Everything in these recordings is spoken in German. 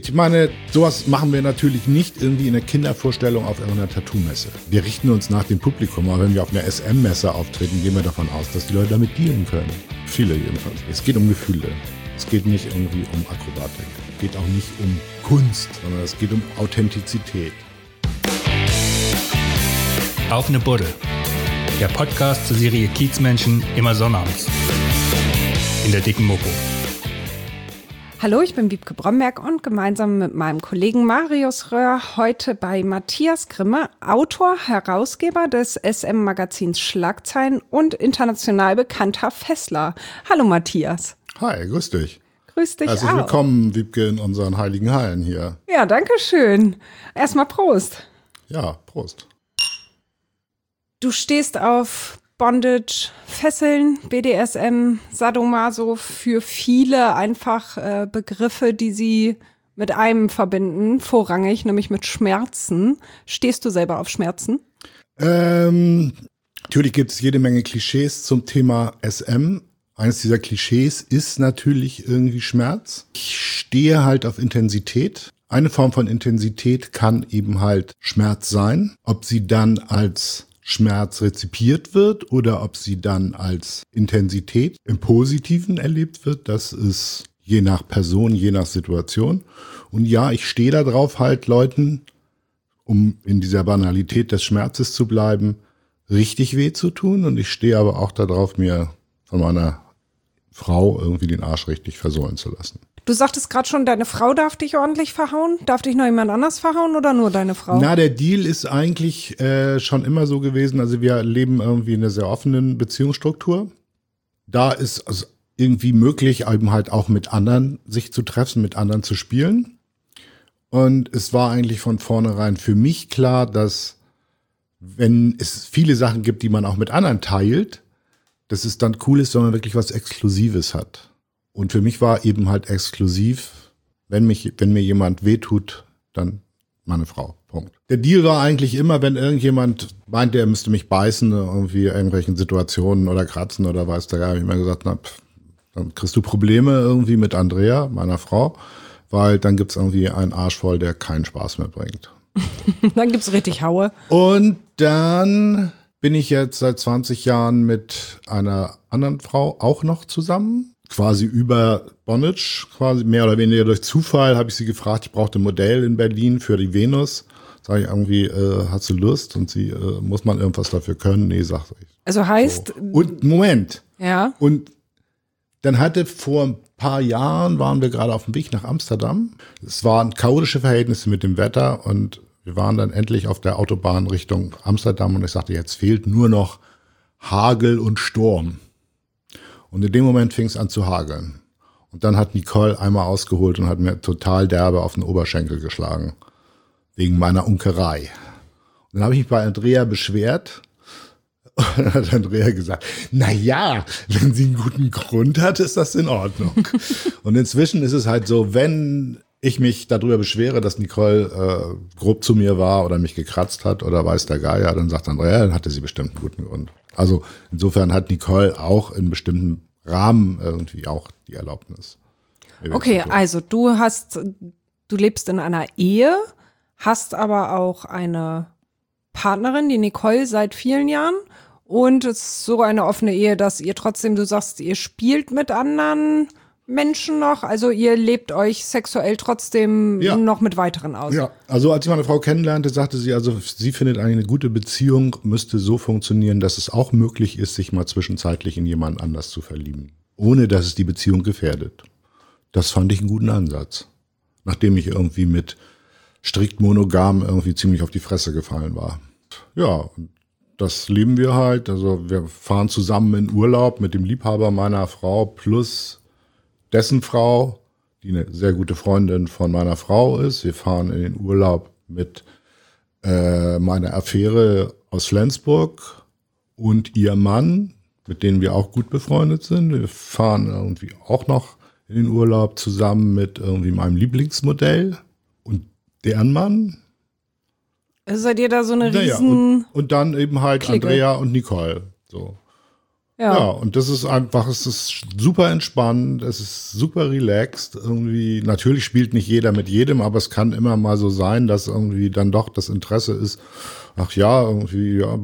Ich meine, sowas machen wir natürlich nicht irgendwie in der Kindervorstellung auf irgendeiner Tattoo-Messe. Wir richten uns nach dem Publikum, aber wenn wir auf einer SM-Messe auftreten, gehen wir davon aus, dass die Leute damit dealen können. Viele jedenfalls. Es geht um Gefühle. Es geht nicht irgendwie um Akrobatik. Es geht auch nicht um Kunst, sondern es geht um Authentizität. Auf ne Buddel. Der Podcast zur Serie Kiezmenschen immer sonnabends. In der dicken Mopo. Hallo, ich bin Wiebke Bromberg und gemeinsam mit meinem Kollegen Marius Röhr heute bei Matthias Grimme, Autor, Herausgeber des SM-Magazins Schlagzeilen und international bekannter Fessler. Hallo Matthias. Hi, grüß dich. Grüß dich Herzlich auch. willkommen, Wiebke, in unseren heiligen Hallen hier. Ja, danke schön. Erstmal Prost. Ja, Prost. Du stehst auf Bondage, Fesseln, BDSM, Sadomaso, für viele einfach Begriffe, die sie mit einem verbinden, vorrangig, nämlich mit Schmerzen. Stehst du selber auf Schmerzen? Natürlich gibt es jede Menge Klischees zum Thema SM. Eines dieser Klischees ist natürlich irgendwie Schmerz. Ich stehe halt auf Intensität. Eine Form von Intensität kann eben halt Schmerz sein. Ob sie dann als Schmerz rezipiert wird oder ob sie dann als Intensität im Positiven erlebt wird, das ist je nach Person, je nach Situation. Und ja, ich stehe da drauf, halt Leuten, um in dieser Banalität des Schmerzes zu bleiben, richtig weh zu tun. Und ich stehe aber auch darauf, mir von meiner Frau irgendwie den Arsch richtig versohlen zu lassen. Du sagtest gerade schon, deine Frau darf dich ordentlich verhauen. Darf dich noch jemand anders verhauen oder nur deine Frau? Na, der Deal ist eigentlich schon immer so gewesen. Also wir leben irgendwie in einer sehr offenen Beziehungsstruktur. Da ist es irgendwie möglich, eben halt auch mit anderen sich zu treffen, mit anderen zu spielen. Und es war eigentlich von vornherein für mich klar, dass wenn es viele Sachen gibt, die man auch mit anderen teilt, dass es dann cool ist, wenn man wirklich was Exklusives hat. Und für mich war eben halt exklusiv, wenn mir jemand wehtut, dann meine Frau. Punkt. Der Deal war eigentlich immer, wenn irgendjemand meinte, er müsste mich beißen, irgendwie irgendwelchen Situationen oder kratzen oder weiß der, habe ich immer gesagt, na, dann kriegst du Probleme irgendwie mit Andrea, meiner Frau, weil dann gibt's irgendwie einen Arsch voll, der keinen Spaß mehr bringt. Dann gibt's richtig Haue. Und dann bin ich jetzt seit 20 Jahren mit einer anderen Frau auch noch zusammen. Quasi über Bondage, quasi mehr oder weniger durch Zufall habe ich sie gefragt, ich brauchte ein Modell in Berlin für die Venus. Sag ich irgendwie, hat sie Lust? Und sie, muss man irgendwas dafür können? Nee, sagt ich. Also heißt... So. Und Moment. Ja. Und dann vor ein paar Jahren waren wir gerade auf dem Weg nach Amsterdam. Es waren chaotische Verhältnisse mit dem Wetter und wir waren dann endlich auf der Autobahn Richtung Amsterdam und ich sagte, jetzt fehlt nur noch Hagel und Sturm. Und in dem Moment fing es an zu hageln. Und dann hat Nicole einmal ausgeholt und hat mir total derbe auf den Oberschenkel geschlagen. Wegen meiner Unkerei. Und dann habe ich mich bei Andrea beschwert. Und dann hat Andrea gesagt, na ja, wenn sie einen guten Grund hat, ist das in Ordnung. Und inzwischen ist es halt so, wenn ich mich darüber beschwere, dass Nicole grob zu mir war oder mich gekratzt hat oder weiß der Geier, dann sagt Andrea, dann hatte sie bestimmt einen guten Grund. Also insofern hat Nicole auch in bestimmten Rahmen irgendwie auch die Erlaubnis. Okay, also du lebst in einer Ehe, hast aber auch eine Partnerin, die Nicole, seit vielen Jahren. Und es ist so eine offene Ehe, dass ihr trotzdem, du sagst, ihr spielt mit anderen Menschen noch, also ihr lebt euch sexuell trotzdem noch mit weiteren aus. Ja, also als ich meine Frau kennenlernte, sagte sie, also sie findet eigentlich eine gute Beziehung, müsste so funktionieren, dass es auch möglich ist, sich mal zwischenzeitlich in jemanden anders zu verlieben, ohne dass es die Beziehung gefährdet. Das fand ich einen guten Ansatz, nachdem ich irgendwie mit strikt monogam irgendwie ziemlich auf die Fresse gefallen war. Ja, das leben wir halt, also wir fahren zusammen in Urlaub mit dem Liebhaber meiner Frau plus dessen Frau, die eine sehr gute Freundin von meiner Frau ist. Wir fahren in den Urlaub mit meiner Affäre aus Flensburg und ihr Mann, mit denen wir auch gut befreundet sind. Wir fahren irgendwie auch noch in den Urlaub zusammen mit irgendwie meinem Lieblingsmodell und deren Mann. Also seid ihr da so eine riesen... Und dann eben halt Clique. Andrea und Nicole. So. Ja, und das ist einfach, es ist super entspannt, es ist super relaxed. Irgendwie, natürlich spielt nicht jeder mit jedem, aber es kann immer mal so sein, dass irgendwie dann doch das Interesse ist, ach ja, irgendwie, ja,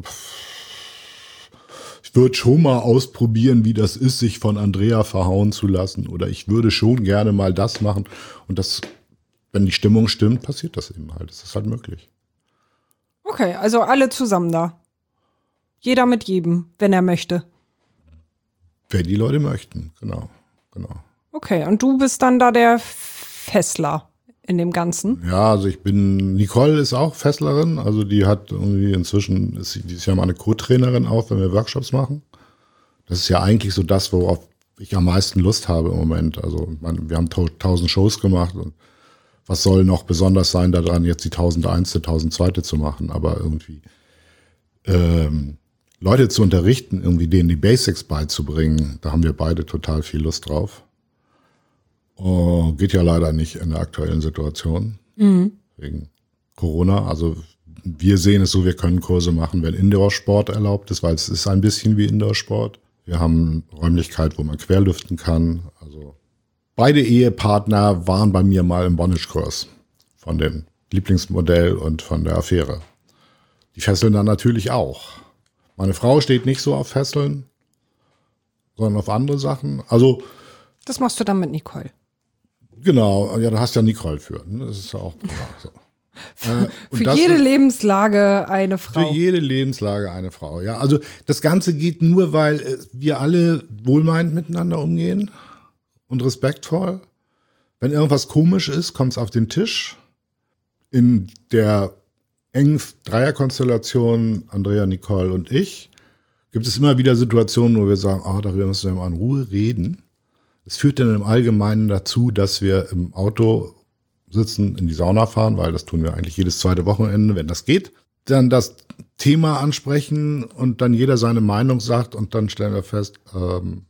ich würde schon mal ausprobieren, wie das ist, sich von Andrea verhauen zu lassen. Oder ich würde schon gerne mal das machen. Und das, wenn die Stimmung stimmt, passiert das eben halt. Das ist halt möglich. Okay, also alle zusammen da. Jeder mit jedem, wenn er möchte. Wenn die Leute möchten, genau. Okay, und du bist dann da der Fessler in dem Ganzen? Ja, also Nicole ist auch Fesslerin, also die hat irgendwie inzwischen, die ist ja meine Co-Trainerin auch, wenn wir Workshops machen. Das ist ja eigentlich so das, worauf ich am meisten Lust habe im Moment. Also wir haben 1000 Shows gemacht und was soll noch besonders sein daran, jetzt die 1001., 1002. zu machen, aber irgendwie Leute zu unterrichten, irgendwie denen die Basics beizubringen, da haben wir beide total viel Lust drauf. Geht ja leider nicht in der aktuellen Situation, wegen Corona. Also wir sehen es so, wir können Kurse machen, wenn Indoor-Sport erlaubt ist, weil es ist ein bisschen wie Indoor-Sport. Wir haben Räumlichkeit, wo man querlüften kann. Also beide Ehepartner waren bei mir mal im Bondage-Kurs von dem Lieblingsmodell und von der Affäre. Die fesseln dann natürlich auch. Meine Frau steht nicht so auf Fesseln, sondern auf andere Sachen. Also das machst du dann mit Nicole. Genau, ja, da hast ja Nicole für. Ne? Das ist ja auch so. Für jede Lebenslage eine Frau. Für jede Lebenslage eine Frau, ja. Also das Ganze geht nur, weil wir alle wohlmeinend miteinander umgehen und respektvoll. Wenn irgendwas komisch ist, kommt es auf den Tisch. In der engen Dreierkonstellation, Andrea, Nicole und ich, gibt es immer wieder Situationen, wo wir sagen, darüber müssen wir mal in Ruhe reden. Es führt dann im Allgemeinen dazu, dass wir im Auto sitzen, in die Sauna fahren, weil das tun wir eigentlich jedes zweite Wochenende, wenn das geht. Dann das Thema ansprechen und dann jeder seine Meinung sagt und dann stellen wir fest, dann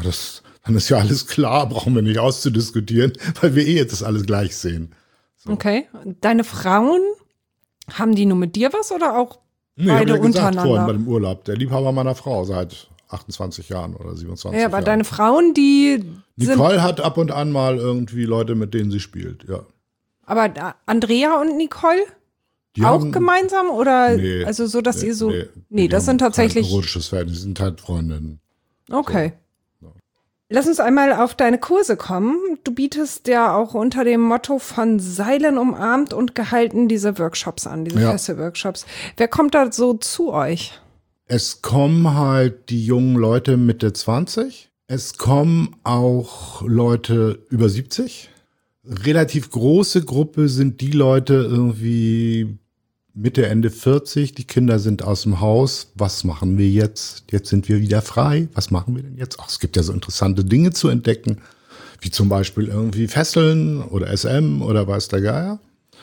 ist ja alles klar, brauchen wir nicht auszudiskutieren, weil wir jetzt das alles gleich sehen. So. Okay, deine Frauen, haben die nur mit dir was oder auch beide untereinander? Vorhin bei dem Urlaub, der Liebhaber meiner Frau seit 28 Jahren oder 27 Jahren. Ja, aber deine Frauen, die Nicole hat ab und an mal irgendwie Leute, mit denen sie spielt, ja. Aber Andrea und Nicole? Die auch haben, gemeinsam? Oder nee, also so, dass ihr so. Nee, das sind tatsächlich. Kein erotisches Verhältnis, die sind halt Freundinnen. Okay. So. Lass uns einmal auf deine Kurse kommen. Du bietest ja auch unter dem Motto von Seilen umarmt und gehalten diese Workshops an, diese Fesselworkshops. Wer kommt da so zu euch? Es kommen halt die jungen Leute Mitte 20. Es kommen auch Leute über 70. Relativ große Gruppe sind die Leute irgendwie Mitte, Ende 40. Die Kinder sind aus dem Haus. Was machen wir jetzt? Jetzt sind wir wieder frei. Was machen wir denn jetzt? Ach, es gibt ja so interessante Dinge zu entdecken, wie zum Beispiel irgendwie Fesseln oder SM oder weiß der Geier.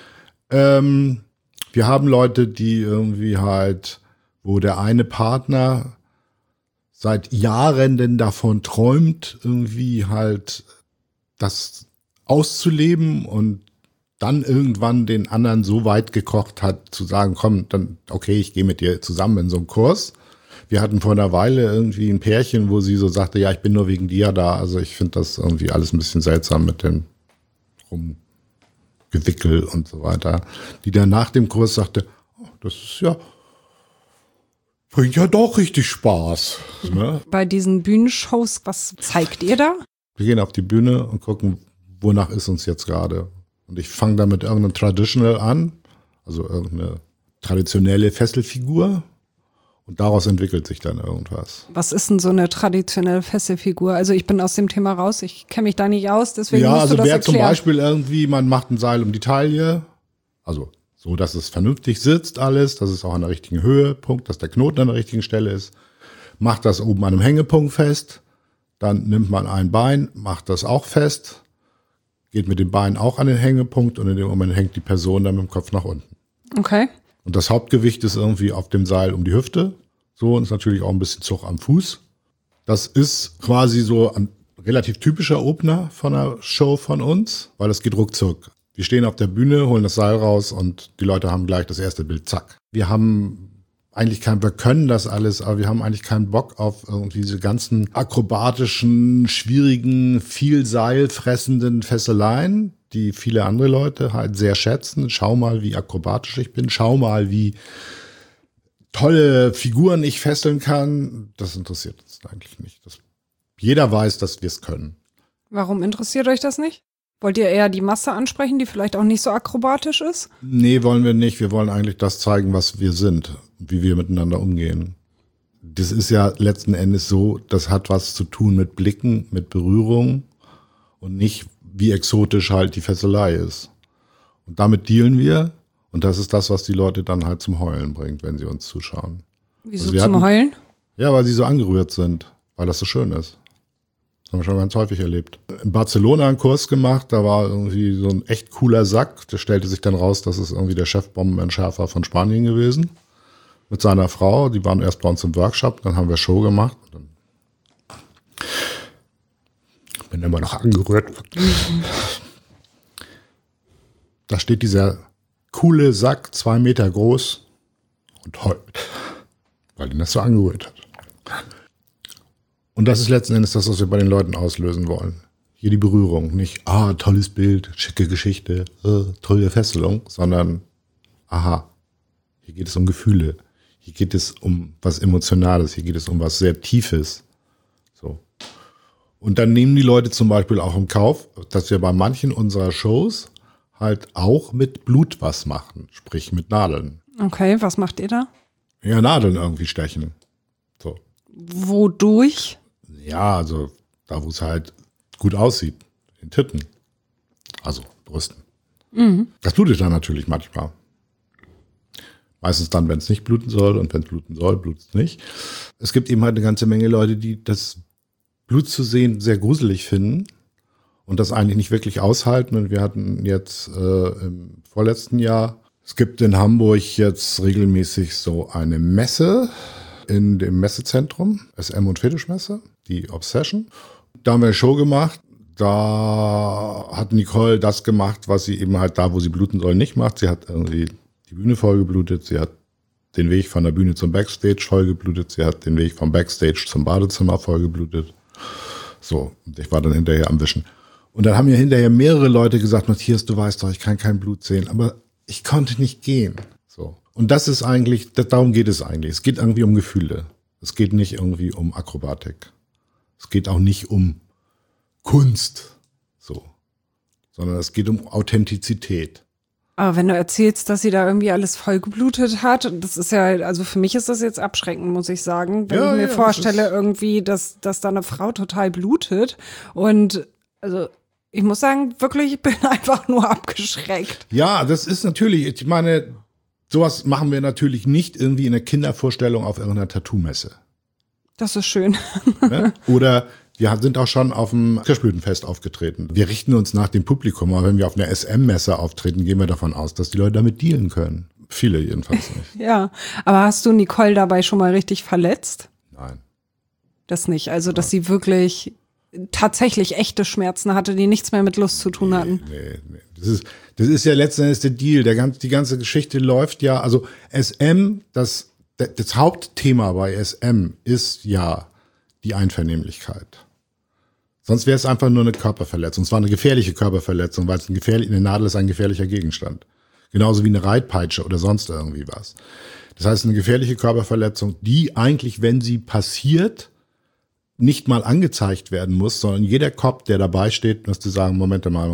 Wir haben Leute, die irgendwie halt, wo der eine Partner seit Jahren denn davon träumt, irgendwie halt das auszuleben und dann irgendwann den anderen so weit gekocht hat, zu sagen, komm, dann okay, ich gehe mit dir zusammen in so einen Kurs. Wir hatten vor einer Weile irgendwie ein Pärchen, wo sie so sagte, ja, ich bin nur wegen dir da. Also ich finde das irgendwie alles ein bisschen seltsam mit dem Rumgewickel und so weiter. Die dann nach dem Kurs sagte, das ist ja, bringt ja doch richtig Spaß. Ne? Bei diesen Bühnenshows, was zeigt ihr da? Wir gehen auf die Bühne und gucken, wonach ist uns jetzt gerade. Und ich fange da mit irgendeinem Traditional an, also irgendeine traditionelle Fesselfigur. Und daraus entwickelt sich dann irgendwas. Was ist denn so eine traditionelle Fesselfigur? Also ich bin aus dem Thema raus, ich kenne mich da nicht aus, deswegen ja, musst also du das wäre erklären. Zum Beispiel irgendwie, man macht ein Seil um die Taille, also so, dass es vernünftig sitzt alles, dass es auch an der richtigen Höhepunkt, dass der Knoten an der richtigen Stelle ist. Macht das oben an einem Hängepunkt fest, dann nimmt man ein Bein, macht das auch fest, geht mit dem Bein auch an den Hängepunkt und in dem Moment hängt die Person dann mit dem Kopf nach unten. Okay. Und das Hauptgewicht ist irgendwie auf dem Seil um die Hüfte. So, und ist natürlich auch ein bisschen Zug am Fuß. Das ist quasi so ein relativ typischer Opener von einer Show von uns, weil das geht ruckzuck. Wir stehen auf der Bühne, holen das Seil raus und die Leute haben gleich das erste Bild, zack. Wir haben wir können das alles, aber wir haben eigentlich keinen Bock auf irgendwie diese ganzen akrobatischen, schwierigen, viel Seil fressenden Fesseleien, die viele andere Leute halt sehr schätzen. Schau mal, wie akrobatisch ich bin. Schau mal, wie tolle Figuren ich fesseln kann. Das interessiert uns eigentlich nicht. Jeder weiß, dass wir es können. Warum interessiert euch das nicht? Wollt ihr eher die Masse ansprechen, die vielleicht auch nicht so akrobatisch ist? Nee, wollen wir nicht. Wir wollen eigentlich das zeigen, was wir sind, wie wir miteinander umgehen. Das ist ja letzten Endes so, das hat was zu tun mit Blicken, mit Berührung und nicht, wie exotisch halt die Fesselei ist. Und damit dealen wir und das ist das, was die Leute dann halt zum Heulen bringt, wenn sie uns zuschauen. Wieso also zum Heulen? Ja, weil sie so angerührt sind, weil das so schön ist. Das haben wir schon ganz häufig erlebt. In Barcelona einen Kurs gemacht, da war irgendwie so ein echt cooler Sack. Der stellte sich dann raus, das ist irgendwie der Chefbombenentschärfer von Spanien gewesen. Mit seiner Frau, die waren erst bei uns im Workshop, dann haben wir Show gemacht. Dann bin immer noch angerührt. Da steht dieser coole Sack, 2 Meter groß und heult, weil ihn das so angerührt hat. Und das ist letzten Endes das, was wir bei den Leuten auslösen wollen. Hier die Berührung, nicht, tolles Bild, schicke Geschichte, tolle Fesselung, sondern, hier geht es um Gefühle, hier geht es um was Emotionales, hier geht es um was sehr Tiefes. So. Und dann nehmen die Leute zum Beispiel auch im Kauf, dass wir bei manchen unserer Shows halt auch mit Blut was machen, sprich mit Nadeln. Okay, was macht ihr da? Ja, Nadeln irgendwie stechen. So. Wodurch? Ja, also da, wo es halt gut aussieht, in Titten, also Brüsten. Mhm. Das blutet dann natürlich manchmal. Meistens dann, wenn es nicht bluten soll und wenn es bluten soll, blutet es nicht. Es gibt eben halt eine ganze Menge Leute, die das Blut zu sehen sehr gruselig finden und das eigentlich nicht wirklich aushalten. Und wir hatten jetzt im vorletzten Jahr, es gibt in Hamburg jetzt regelmäßig so eine Messe in dem Messezentrum, SM- und Fetischmesse, die Obsession. Da haben wir eine Show gemacht. Da hat Nicole das gemacht, was sie eben halt da, wo sie bluten soll, nicht macht. Sie hat irgendwie die Bühne vollgeblutet. Sie hat den Weg von der Bühne zum Backstage vollgeblutet. Sie hat den Weg vom Backstage zum Badezimmer vollgeblutet. So, und ich war dann hinterher am Wischen. Und dann haben mir hinterher mehrere Leute gesagt, Matthias, du weißt doch, ich kann kein Blut sehen. Aber ich konnte nicht gehen. So. Und das ist eigentlich, darum geht es eigentlich. Es geht irgendwie um Gefühle. Es geht nicht irgendwie um Akrobatik. Es geht auch nicht um Kunst, so, sondern es geht um Authentizität. Aber wenn du erzählst, dass sie da irgendwie alles vollgeblutet hat, das ist ja, also für mich ist das jetzt abschreckend, muss ich sagen, wenn ich mir vorstelle irgendwie, dass da eine Frau total blutet und also ich muss sagen, wirklich, ich bin einfach nur abgeschreckt. Ja, das ist natürlich, ich meine, sowas machen wir natürlich nicht irgendwie in einer Kindervorstellung auf irgendeiner Tattoo-Messe. Das ist schön. Ne? Oder wir sind auch schon auf dem Kirschblütenfest aufgetreten. Wir richten uns nach dem Publikum, aber wenn wir auf einer SM-Messe auftreten, gehen wir davon aus, dass die Leute damit dealen können. Viele jedenfalls nicht. Ja, aber hast du Nicole dabei schon mal richtig verletzt? Nein. Das nicht, also dass sie wirklich tatsächlich echte Schmerzen hatte, die nichts mehr mit Lust zu tun hatten. Nee. Das ist ja letzten Endes der Deal. Die ganze Geschichte läuft ja, also SM, das Hauptthema bei SM ist ja die Einvernehmlichkeit. Sonst wäre es einfach nur eine Körperverletzung. Es war eine gefährliche Körperverletzung, weil eine Nadel ist ein gefährlicher Gegenstand. Genauso wie eine Reitpeitsche oder sonst irgendwie was. Das heißt, eine gefährliche Körperverletzung, die eigentlich, wenn sie passiert, nicht mal angezeigt werden muss, sondern jeder Cop, der dabei steht, müsste sagen, Momente mal,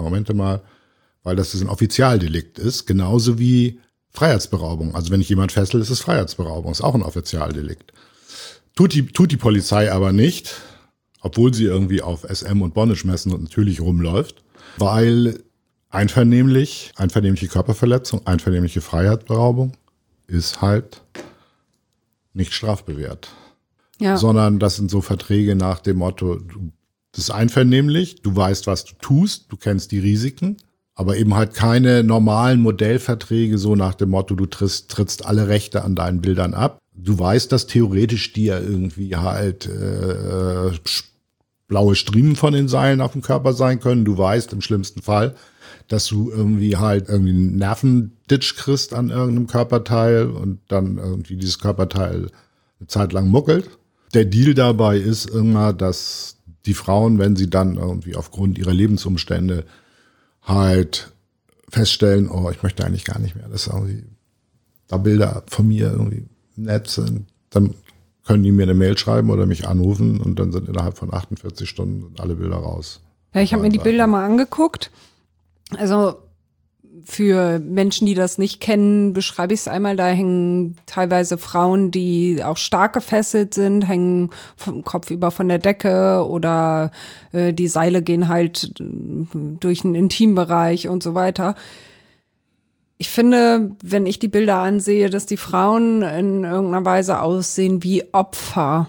weil das ein Offizialdelikt ist, genauso wie Freiheitsberaubung. Also wenn ich jemand fessel, ist es Freiheitsberaubung, ist auch ein Offizialdelikt. Tut die Polizei aber nicht, obwohl sie irgendwie auf SM und Bondage-Messen und natürlich rumläuft, weil einvernehmliche Körperverletzung, einvernehmliche Freiheitsberaubung ist halt nicht strafbewehrt. Ja. Sondern das sind so Verträge nach dem Motto, das ist einvernehmlich, du weißt, was du tust, du kennst die Risiken, aber eben halt keine normalen Modellverträge so nach dem Motto, du trittst alle Rechte an deinen Bildern ab. Du weißt, dass theoretisch dir irgendwie halt blaue Striemen von den Seilen auf dem Körper sein können. Du weißt im schlimmsten Fall, dass du irgendwie einen Nervenditch kriegst an irgendeinem Körperteil und dann irgendwie dieses Körperteil eine Zeit lang muckelt. Der Deal dabei ist immer, dass die Frauen, wenn sie dann irgendwie aufgrund ihrer Lebensumstände halt feststellen, oh, ich möchte eigentlich gar nicht mehr, dass irgendwie da Bilder von mir irgendwie nett sind, dann können die mir eine Mail schreiben oder mich anrufen und dann sind innerhalb von 48 Stunden alle Bilder raus. Ja, ich habe mir die Bilder mal angeguckt. Also für Menschen, die das nicht kennen, beschreibe ich es einmal. Da hängen teilweise Frauen, die auch stark gefesselt sind, hängen vom Kopf über von der Decke oder die Seile gehen halt durch den Intimbereich und so weiter. Ich finde, wenn ich die Bilder ansehe, dass die Frauen in irgendeiner Weise aussehen wie Opfer.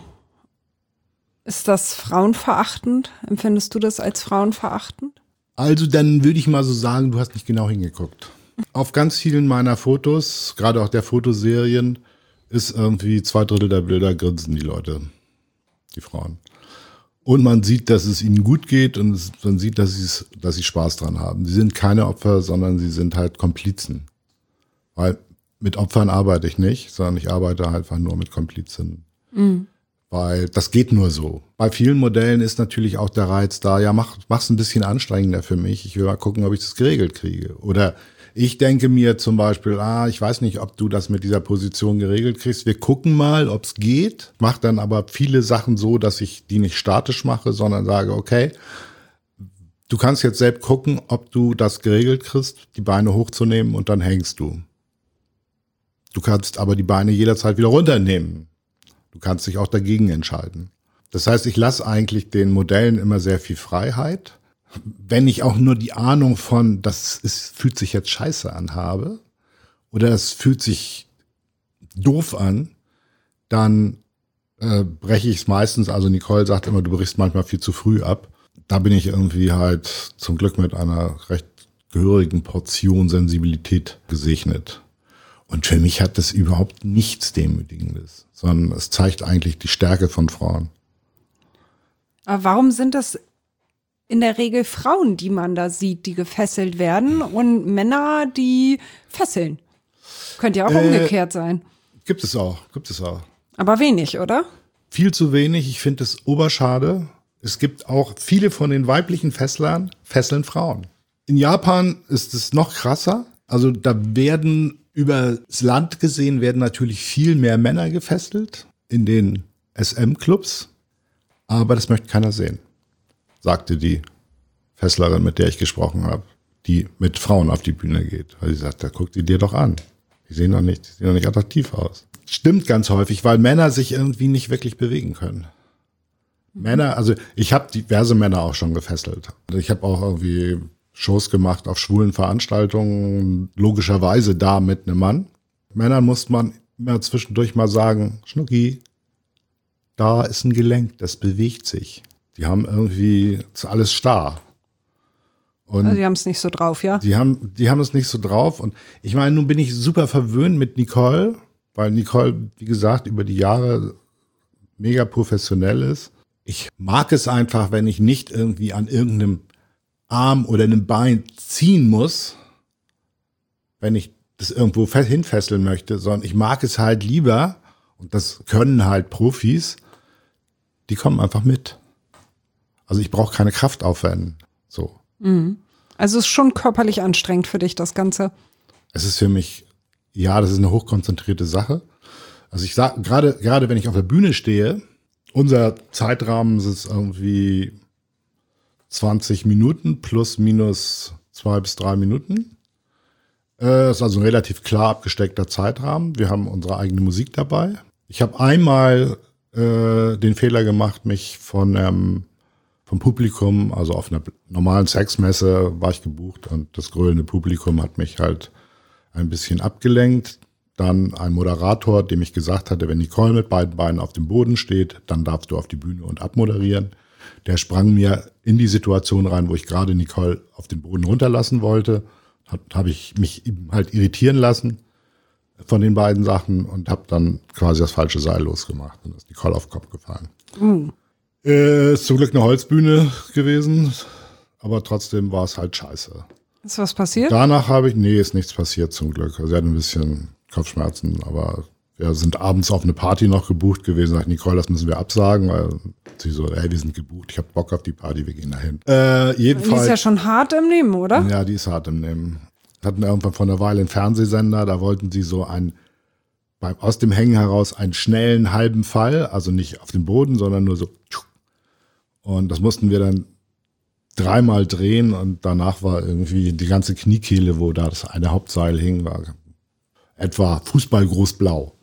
Ist das frauenverachtend? Empfindest du das als frauenverachtend? Also dann würde ich mal so sagen, du hast nicht genau hingeguckt. Auf ganz vielen meiner Fotos, gerade auch der Fotoserien, ist irgendwie 2/3 der Bilder grinsen die Leute, die Frauen. Und man sieht, dass es ihnen gut geht und man sieht, dass sie Spaß dran haben. Sie sind keine Opfer, sondern sie sind halt Komplizen. Weil mit Opfern arbeite ich nicht, sondern ich arbeite einfach nur mit Komplizen. Mhm. Weil das geht nur so. Bei vielen Modellen ist natürlich auch der Reiz da, ja, mach's ein bisschen anstrengender für mich. Ich will mal gucken, ob ich das geregelt kriege. Oder ich denke mir zum Beispiel, ich weiß nicht, ob du das mit dieser Position geregelt kriegst. Wir gucken mal, ob's geht. Mach dann aber viele Sachen so, dass ich die nicht statisch mache, sondern sage, okay, du kannst jetzt selbst gucken, ob du das geregelt kriegst, die Beine hochzunehmen und dann hängst du. Du kannst aber die Beine jederzeit wieder runternehmen. Du kannst dich auch dagegen entscheiden. Das heißt, ich lasse eigentlich den Modellen immer sehr viel Freiheit. Wenn ich auch nur die Ahnung von, fühlt sich jetzt scheiße an habe oder es fühlt sich doof an, dann breche ich es meistens. Also Nicole sagt immer, du brichst manchmal viel zu früh ab. Da bin ich irgendwie halt zum Glück mit einer recht gehörigen Portion Sensibilität gesegnet. Und für mich hat das überhaupt nichts Demütigendes, sondern es zeigt eigentlich die Stärke von Frauen. Aber warum sind das in der Regel Frauen, die man da sieht, die gefesselt werden und Männer, die fesseln? Könnte ja auch umgekehrt sein. Gibt es auch. Aber wenig, oder? Viel zu wenig. Ich finde es oberschade. Es gibt auch viele von den weiblichen Fesslern fesseln Frauen. In Japan ist es noch krasser. Also da werden übers Land gesehen werden natürlich viel mehr Männer gefesselt in den SM-Clubs. Aber das möchte keiner sehen, sagte die Fesslerin, mit der ich gesprochen habe, die mit Frauen auf die Bühne geht. Weil sie sagt, da guck die dir doch an. Die sehen doch nicht attraktiv aus. Stimmt ganz häufig, weil Männer sich irgendwie nicht wirklich bewegen können. Männer, also ich habe diverse Männer auch schon gefesselt. Ich habe auch irgendwie Shows gemacht auf schwulen Veranstaltungen, logischerweise da mit einem Mann. Männern muss man immer zwischendurch mal sagen, Schnucki, da ist ein Gelenk, das bewegt sich. Die haben irgendwie, ist alles starr. Und also die haben es nicht so drauf, ja? Die haben es nicht so drauf. Und ich meine, nun bin ich super verwöhnt mit Nicole, weil Nicole, wie gesagt, über die Jahre mega professionell ist. Ich mag es einfach, wenn ich nicht irgendwie an irgendeinem Arm oder einem Bein ziehen muss, wenn ich das irgendwo hinfesseln möchte, sondern ich mag es halt lieber, und das können halt Profis, die kommen einfach mit. Also ich brauche keine Kraft aufwenden. So. Also es ist schon körperlich anstrengend für dich, das Ganze. Es ist für mich, ja, das ist eine hochkonzentrierte Sache. Also ich sage, gerade wenn ich auf der Bühne stehe, unser Zeitrahmen ist irgendwie 20 Minuten plus minus 2 bis 3 Minuten. Das ist also ein relativ klar abgesteckter Zeitrahmen. Wir haben unsere eigene Musik dabei. Ich habe einmal den Fehler gemacht, mich vom Publikum, also auf einer normalen Sexmesse war ich gebucht und das grölende Publikum hat mich halt ein bisschen abgelenkt. Dann ein Moderator, dem ich gesagt hatte, wenn Nicole mit beiden Beinen auf dem Boden steht, dann darfst du auf die Bühne und abmoderieren. Der sprang mir in die Situation rein, wo ich gerade Nicole auf den Boden runterlassen wollte. Habe ich mich halt irritieren lassen von den beiden Sachen und habe dann quasi das falsche Seil losgemacht und ist Nicole auf den Kopf gefallen. Ist zum Glück eine Holzbühne gewesen, aber trotzdem war es halt scheiße. Ist was passiert? Danach ist nichts passiert zum Glück. Also sie hat ein bisschen Kopfschmerzen, aber wir sind abends auf eine Party noch gebucht gewesen. Sagt Nicole, das müssen wir absagen, weil sie so, hey, wir sind gebucht, ich habe Bock auf die Party, wir gehen dahin. Jedenfalls. Die ist ja schon hart im Nehmen, oder? Ja, die ist hart im Nehmen. Hatten irgendwann vor einer Weile einen Fernsehsender, da wollten sie so aus dem Hängen heraus einen schnellen halben Fall, also nicht auf dem Boden, sondern nur so. Und das mussten wir dann 3-mal drehen und danach war irgendwie die ganze Kniekehle, wo da das eine Hauptseil hing, war etwa fußballgroß blau.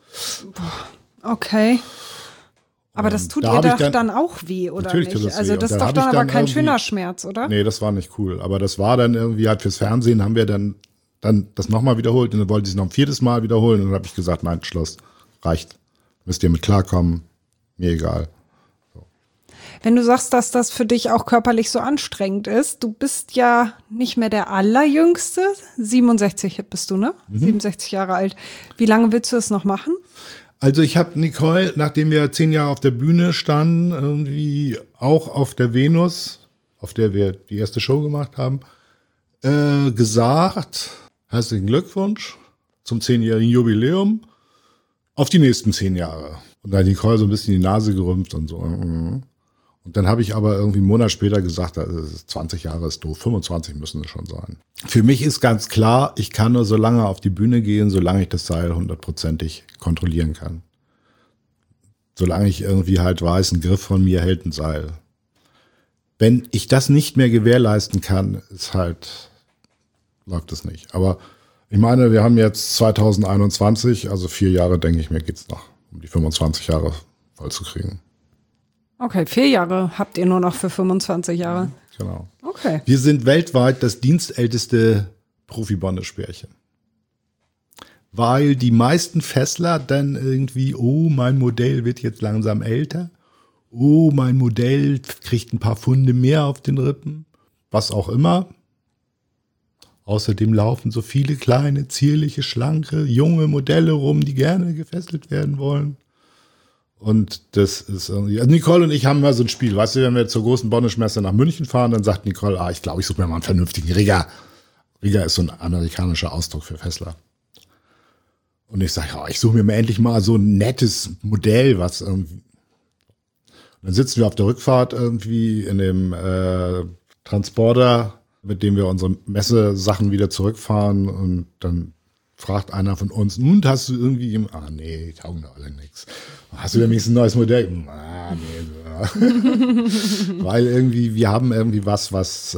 Okay. Aber das tut ihr doch dann auch weh, oder nicht? Also das ist doch dann aber kein schöner Schmerz, oder? Nee, das war nicht cool. Aber das war dann irgendwie halt fürs Fernsehen, haben wir dann das nochmal wiederholt und dann wollte ich es noch ein 4. Mal wiederholen und dann habe ich gesagt, nein, Schluss, reicht. Müsst ihr mit klarkommen, mir egal. So. Wenn du sagst, dass das für dich auch körperlich so anstrengend ist, du bist ja nicht mehr der Allerjüngste, 67 bist du, ne? 67 Jahre alt. Wie lange willst du das noch machen? Also ich habe Nicole, nachdem wir 10 Jahre auf der Bühne standen, irgendwie auch auf der Venus, auf der wir die erste Show gemacht haben, gesagt, herzlichen Glückwunsch zum 10-jährigen Jubiläum auf die nächsten 10 Jahre. Und da hat Nicole so ein bisschen die Nase gerümpft und so. Und dann habe ich aber irgendwie einen Monat später gesagt, 20 Jahre ist doof, 25 müssen es schon sein. Für mich ist ganz klar, ich kann nur so lange auf die Bühne gehen, solange ich das Seil 100%ig kontrollieren kann. Solange ich irgendwie halt weiß, ein Griff von mir hält ein Seil. Wenn ich das nicht mehr gewährleisten kann, läuft es nicht. Aber ich meine, wir haben jetzt 2021, also 4 Jahre, denke ich mir, geht's noch, um die 25 Jahre voll zu kriegen. Okay, 4 Jahre habt ihr nur noch für 25 Jahre. Genau. Okay. Wir sind weltweit das dienstälteste Profi-Bondage-Pärchen. Weil die meisten Fessler dann irgendwie, oh, mein Modell wird jetzt langsam älter. Oh, mein Modell kriegt ein paar Pfunde mehr auf den Rippen. Was auch immer. Außerdem laufen so viele kleine, zierliche, schlanke, junge Modelle rum, die gerne gefesselt werden wollen. Und das ist irgendwie, also Nicole und ich haben mal so ein Spiel, weißt du, wenn wir zur großen Bondage-Messe nach München fahren, dann sagt Nicole, ich glaube, ich suche mir mal einen vernünftigen Rigger. Rigger ist so ein amerikanischer Ausdruck für Fessler. Und ich sage, ich suche mir mal endlich mal so ein nettes Modell, was irgendwie. Und dann sitzen wir auf der Rückfahrt irgendwie in dem Transporter, mit dem wir unsere Messesachen wieder zurückfahren und dann fragt einer von uns, nun hast du irgendwie, nee, die taugen doch alle nichts. Hast du denn wenigstens ein neues Modell? Nee. Weil irgendwie, wir haben irgendwie was ist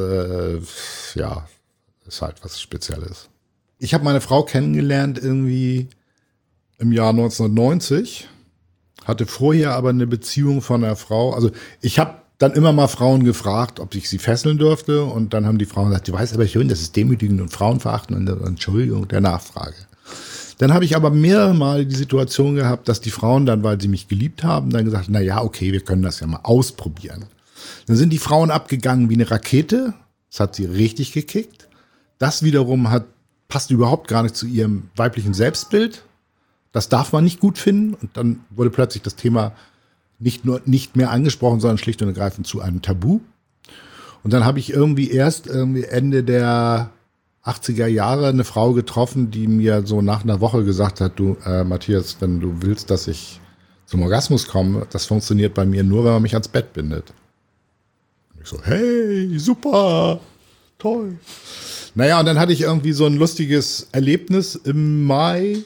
halt was Spezielles. Ich habe meine Frau kennengelernt irgendwie im Jahr 1990, hatte vorher aber eine Beziehung von einer Frau, also ich habe dann immer mal Frauen gefragt, ob ich sie fesseln dürfte und dann haben die Frauen gesagt, du weißt aber schön, das ist demütigend und frauenverachtend und Entschuldigung der Nachfrage. Dann habe ich aber mehrmal die Situation gehabt, dass die Frauen dann, weil sie mich geliebt haben, dann gesagt, na ja, okay, wir können das ja mal ausprobieren. Dann sind die Frauen abgegangen wie eine Rakete, das hat sie richtig gekickt. Das wiederum passt überhaupt gar nicht zu ihrem weiblichen Selbstbild. Das darf man nicht gut finden und dann wurde plötzlich das Thema nicht mehr angesprochen, sondern schlicht und ergreifend zu einem Tabu. Und dann habe ich irgendwie Ende der 80er Jahre eine Frau getroffen, die mir so nach einer Woche gesagt hat, du Matthias, wenn du willst, dass ich zum Orgasmus komme, das funktioniert bei mir nur, wenn man mich ans Bett bindet. Und ich so, hey, super, toll. Naja, und dann hatte ich irgendwie so ein lustiges Erlebnis im Mai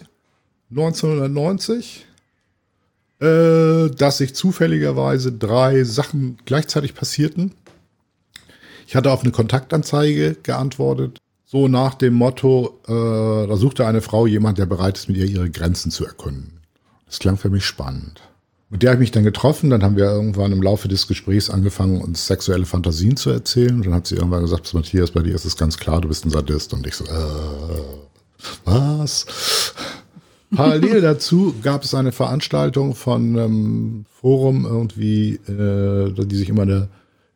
1990. Dass sich zufälligerweise 3 Sachen gleichzeitig passierten. Ich hatte auf eine Kontaktanzeige geantwortet, so nach dem Motto, da suchte eine Frau jemand, der bereit ist, mit ihr ihre Grenzen zu erkunden. Das klang für mich spannend. Mit der habe ich mich dann getroffen, dann haben wir irgendwann im Laufe des Gesprächs angefangen, uns sexuelle Fantasien zu erzählen. Und dann hat sie irgendwann gesagt, Matthias, bei dir ist es ganz klar, du bist ein Sadist. Und ich so, was? Parallel dazu gab es eine Veranstaltung von einem Forum irgendwie, die sich immer der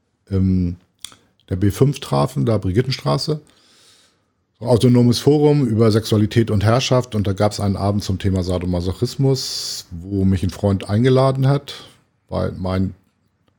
B5 trafen, da Brigittenstraße. So ein autonomes Forum über Sexualität und Herrschaft und da gab es einen Abend zum Thema Sadomasochismus, wo mich ein Freund eingeladen hat, weil mein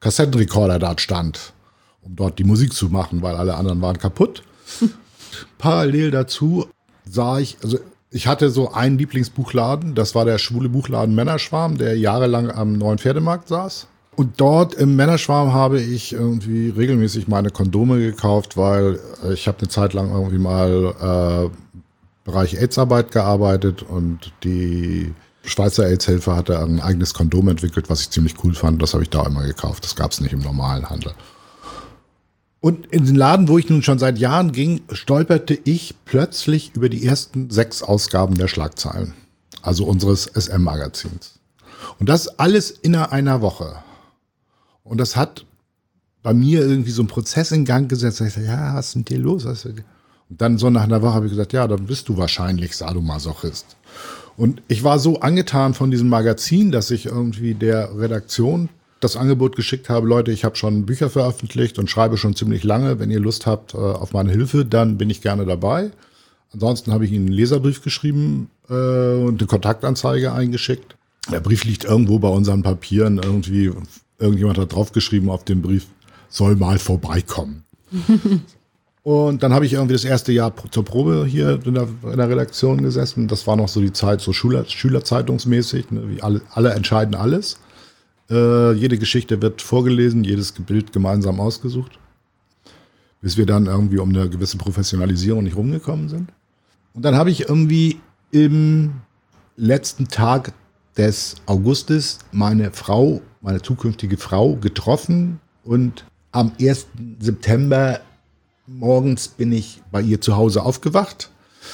Kassettenrekorder da stand, um dort die Musik zu machen, weil alle anderen waren kaputt. Parallel dazu sah ich, also ich hatte so einen Lieblingsbuchladen, das war der schwule Buchladen Männerschwarm, der jahrelang am Neuen Pferdemarkt saß. Und dort im Männerschwarm habe ich irgendwie regelmäßig meine Kondome gekauft, weil ich habe eine Zeit lang irgendwie mal Bereich AIDS-Arbeit gearbeitet und die Schweizer AIDS-Hilfe hatte ein eigenes Kondom entwickelt, was ich ziemlich cool fand. Das habe ich da immer gekauft. Das gab es nicht im normalen Handel. Und in den Laden, wo ich nun schon seit Jahren ging, stolperte ich plötzlich über die ersten 6 Ausgaben der Schlagzeilen. Also unseres SM-Magazins. Und das alles innerhalb einer Woche. Und das hat bei mir irgendwie so einen Prozess in Gang gesetzt. Ich sagte, ja, was ist mit dir los? Und dann so nach einer Woche habe ich gesagt, ja, dann bist du wahrscheinlich Sadomasochist. Und ich war so angetan von diesem Magazin, dass ich irgendwie der Redaktion das Angebot geschickt habe, Leute, ich habe schon Bücher veröffentlicht und schreibe schon ziemlich lange. Wenn ihr Lust habt auf meine Hilfe, dann bin ich gerne dabei. Ansonsten habe ich ihnen einen Leserbrief geschrieben und eine Kontaktanzeige eingeschickt. Der Brief liegt irgendwo bei unseren Papieren irgendwie. Irgendjemand hat draufgeschrieben auf dem Brief, soll mal vorbeikommen. Und dann habe ich irgendwie das erste Jahr zur Probe hier in der Redaktion gesessen. Das war noch so die Zeit, so Schülerzeitungsmäßig, ne, wie alle entscheiden alles. Jede Geschichte wird vorgelesen, jedes Bild gemeinsam ausgesucht. Bis wir dann irgendwie um eine gewisse Professionalisierung nicht rumgekommen sind. Und dann habe ich irgendwie im letzten Tag des Augustes meine zukünftige Frau getroffen und am 1. September morgens bin ich bei ihr zu Hause aufgewacht.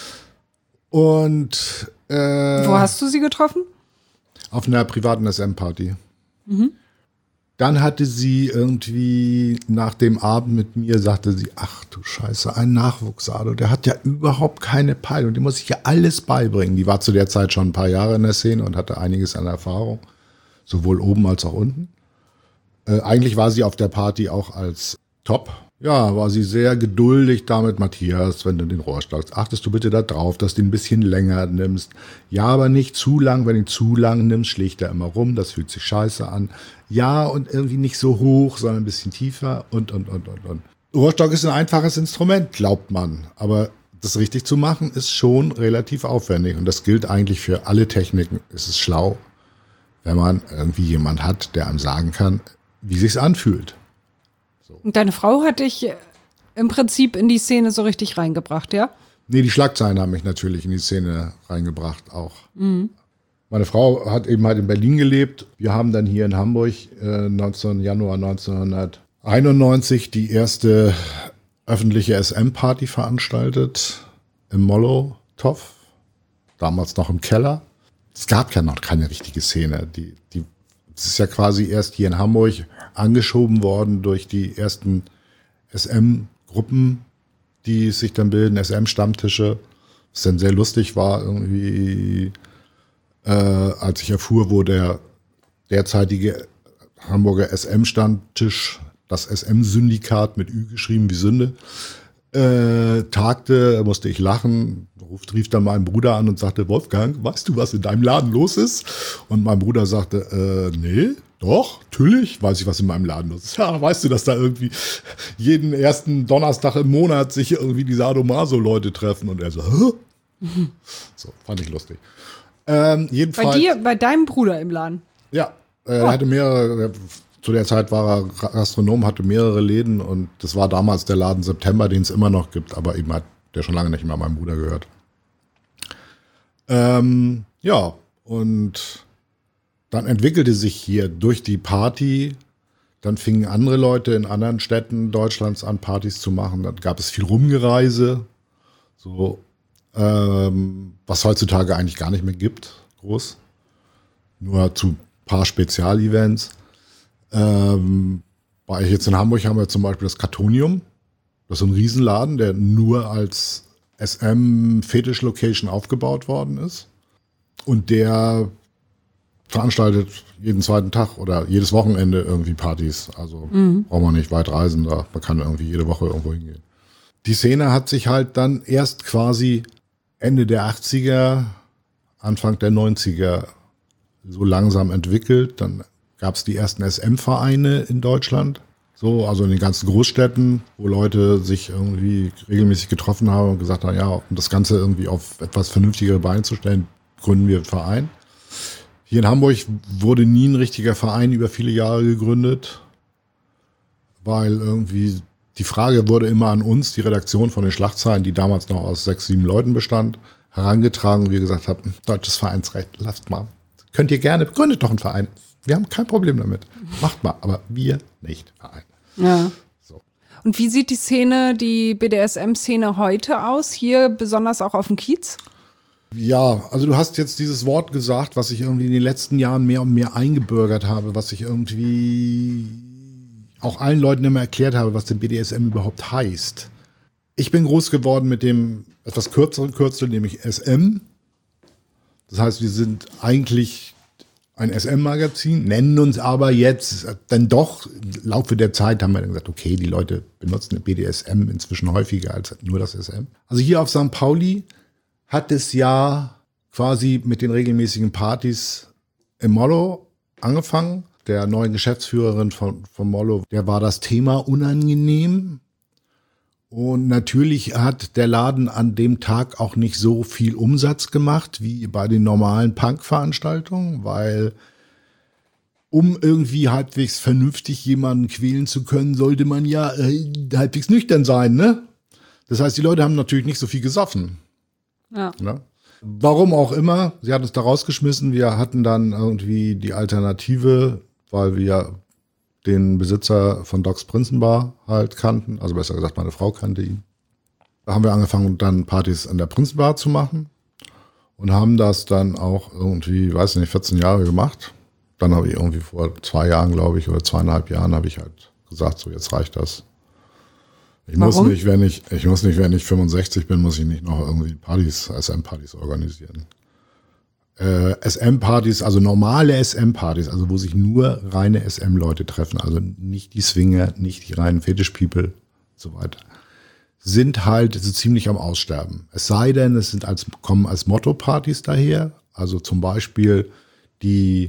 Und wo hast du sie getroffen? Auf einer privaten SM-Party. Mhm. Dann hatte sie irgendwie nach dem Abend mit mir, sagte sie, ach du Scheiße, ein Nachwuchsado, der hat ja überhaupt keine Peilung, dem muss ich ja alles beibringen. Die war zu der Zeit schon ein paar Jahre in der Szene und hatte einiges an Erfahrung, sowohl oben als auch unten. Eigentlich war sie auf der Party auch als Top. Ja, war sie sehr geduldig damit, Matthias, wenn du den Rohrstock, achtest du bitte da drauf, dass du ihn ein bisschen länger nimmst. Ja, aber nicht zu lang, wenn du ihn zu lang nimmst, schlägt er immer rum, das fühlt sich scheiße an. Ja, und irgendwie nicht so hoch, sondern ein bisschen tiefer und. Rohrstock ist ein einfaches Instrument, glaubt man, aber das richtig zu machen ist schon relativ aufwendig und das gilt eigentlich für alle Techniken. Es ist schlau, wenn man irgendwie jemand hat, der einem sagen kann, wie sich's anfühlt. Und deine Frau hat dich im Prinzip in die Szene so richtig reingebracht, ja? Nee, die Schlagzeilen haben mich natürlich in die Szene reingebracht auch. Mhm. Meine Frau hat eben halt in Berlin gelebt. Wir haben dann hier in Hamburg Januar 1991 die erste öffentliche SM-Party veranstaltet im Molotow, damals noch im Keller. Es gab ja noch keine richtige Szene. Es ist ja quasi erst hier in Hamburg angeschoben worden durch die ersten SM-Gruppen, die sich dann bilden, SM-Stammtische. Was dann sehr lustig war irgendwie, als ich erfuhr, wo der derzeitige Hamburger SM-Stammtisch, das SM-Syndikat mit Ü geschrieben wie Sünde, tagte, musste ich lachen, rief dann meinen Bruder an und sagte, Wolfgang, weißt du, was in deinem Laden los ist? Und mein Bruder sagte, nee, doch, natürlich weiß ich, was in meinem Laden los ist. Ja, weißt du, dass da irgendwie jeden ersten Donnerstag im Monat sich irgendwie die Sadomaso-Leute treffen? Und er so, hä? So, fand ich lustig. Jedenfalls, bei deinem Bruder im Laden? Ja, er hatte mehrere. Zu der Zeit war er Gastronom, hatte mehrere Läden und das war damals der Laden September, den es immer noch gibt, aber eben hat der schon lange nicht mehr meinem Bruder gehört. Ja, und dann entwickelte sich hier durch die Party, dann fingen andere Leute in anderen Städten Deutschlands an, Partys zu machen, dann gab es viel Rumgereise, so was heutzutage eigentlich gar nicht mehr gibt, groß, nur zu ein paar Spezialevents. Bei jetzt in Hamburg haben wir zum Beispiel das Kartonium. Das ist ein Riesenladen, der nur als SM-Fetisch-Location aufgebaut worden ist. Und der veranstaltet jeden zweiten Tag oder jedes Wochenende irgendwie Partys. Also braucht man nicht weit reisen, man kann irgendwie jede Woche irgendwo hingehen. Die Szene hat sich halt dann erst quasi Ende der 80er, Anfang der 90er so langsam entwickelt. Dann gab es die ersten SM-Vereine in Deutschland. So, also in den ganzen Großstädten, wo Leute sich irgendwie regelmäßig getroffen haben und gesagt haben, ja, um das Ganze irgendwie auf etwas vernünftigere Beine zu stellen, gründen wir einen Verein. Hier in Hamburg wurde nie ein richtiger Verein über viele Jahre gegründet, weil irgendwie die Frage wurde immer an uns, die Redaktion von den Schlagzeilen, die damals noch aus 6, 7 Leuten bestand, herangetragen und wir gesagt haben, deutsches Vereinsrecht, lasst mal. Könnt ihr gerne, gründet doch einen Verein. Wir haben kein Problem damit. Macht mal, aber wir nicht Verein. Ja. So. Und wie sieht die Szene, die BDSM-Szene heute aus? Hier besonders auch auf dem Kiez? Ja, also du hast jetzt dieses Wort gesagt, was ich irgendwie in den letzten Jahren mehr und mehr eingebürgert habe, was ich irgendwie auch allen Leuten immer erklärt habe, was denn BDSM überhaupt heißt. Ich bin groß geworden mit dem etwas kürzeren Kürzel, nämlich SM. Das heißt, wir sind eigentlich ein SM-Magazin, nennen uns aber jetzt dann doch, im Laufe der Zeit haben wir dann gesagt, okay, die Leute benutzen BDSM inzwischen häufiger als nur das SM. Also hier auf St. Pauli hat es ja quasi mit den regelmäßigen Partys im Mollo angefangen. Der neuen Geschäftsführerin von Mollo, der war das Thema unangenehm. Und natürlich hat der Laden an dem Tag auch nicht so viel Umsatz gemacht wie bei den normalen Punk-Veranstaltungen, weil um irgendwie halbwegs vernünftig jemanden quälen zu können, sollte man ja halbwegs nüchtern sein, ne? Das heißt, die Leute haben natürlich nicht so viel gesoffen. Ja. Ne? Warum auch immer, sie hat uns da rausgeschmissen. Wir hatten dann irgendwie die Alternative, weil wir den Besitzer von Doc's Prinzenbar halt kannten, also besser gesagt, meine Frau kannte ihn. Da haben wir angefangen, dann Partys an der Prinzenbar zu machen und haben das dann auch irgendwie, weiß nicht, 14 Jahre gemacht. Dann habe ich irgendwie vor 2 Jahren, glaube ich, oder 2,5 Jahren habe ich halt gesagt, so jetzt reicht das. Ich muss nicht, wenn ich 65 bin, muss ich nicht noch irgendwie SM-Partys organisieren. SM-Partys, also normale SM-Partys, also wo sich nur reine SM-Leute treffen, also nicht die Swinger, nicht die reinen Fetish-People und so weiter, sind halt so ziemlich am Aussterben. Es sei denn, es sind kommen als Motto-Partys daher, also zum Beispiel die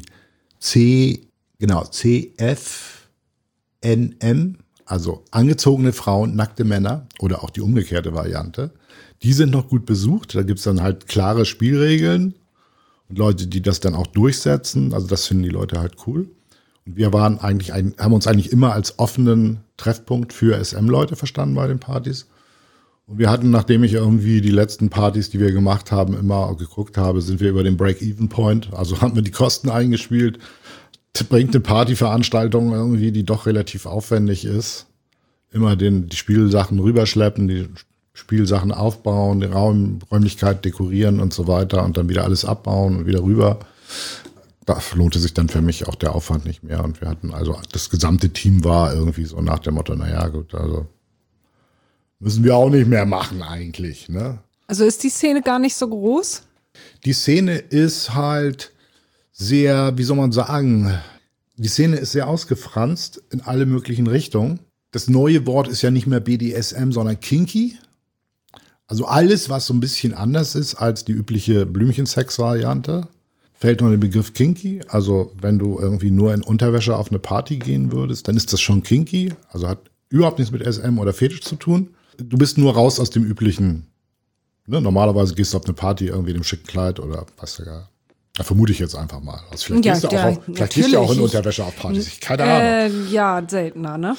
CFNM, also angezogene Frauen, nackte Männer oder auch die umgekehrte Variante, die sind noch gut besucht, da gibt's dann halt klare Spielregeln. Und Leute, die das dann auch durchsetzen, also das finden die Leute halt cool. Und wir haben uns eigentlich immer als offenen Treffpunkt für SM-Leute verstanden bei den Partys. Und wir hatten, nachdem ich irgendwie die letzten Partys, die wir gemacht haben, immer geguckt habe, sind wir über den Break-Even-Point, also haben wir die Kosten eingespielt. Bringt eine Partyveranstaltung irgendwie, die doch relativ aufwendig ist, immer die Spielsachen rüberschleppen, die Spielsachen aufbauen, die Räumlichkeit dekorieren und so weiter und dann wieder alles abbauen und wieder rüber. Da lohnte sich dann für mich auch der Aufwand nicht mehr. Und wir hatten also, das gesamte Team war irgendwie so nach dem Motto, naja gut, also müssen wir auch nicht mehr machen eigentlich. Ne? Also ist die Szene gar nicht so groß? Die Szene ist halt sehr, wie soll man sagen, die Szene ist sehr ausgefranst in alle möglichen Richtungen. Das neue Wort ist ja nicht mehr BDSM, sondern Kinky. Also alles, was so ein bisschen anders ist als die übliche Blümchensex-Variante, fällt unter den Begriff Kinky. Also wenn du irgendwie nur in Unterwäsche auf eine Party gehen würdest, dann ist das schon Kinky. Also hat überhaupt nichts mit SM oder Fetisch zu tun. Du bist nur raus aus dem üblichen. Ne? Normalerweise gehst du auf eine Party irgendwie in einem schicken Kleid oder was ja gar. Da vermute ich jetzt einfach mal. Also vielleicht gehst du auch in Unterwäsche auf Partys. Keine Ahnung. Ja, seltener, ne?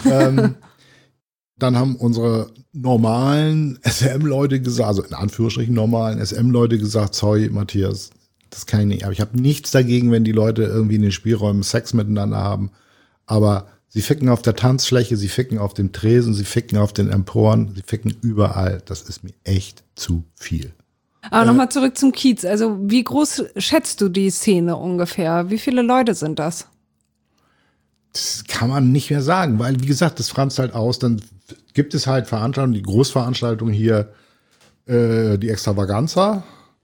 Dann haben unsere normalen SM-Leute gesagt, also in Anführungsstrichen normalen SM-Leute gesagt, sorry, Matthias, das kann ich nicht. Aber ich habe nichts dagegen, wenn die Leute irgendwie in den Spielräumen Sex miteinander haben. Aber sie ficken auf der Tanzfläche, sie ficken auf dem Tresen, sie ficken auf den Emporen, sie ficken überall. Das ist mir echt zu viel. Aber nochmal zurück zum Kiez. Also wie groß schätzt du die Szene ungefähr? Wie viele Leute sind das? Das kann man nicht mehr sagen, weil, wie gesagt, das franzt halt aus. Dann gibt es halt Veranstaltungen, die Großveranstaltung hier, die Extravaganza,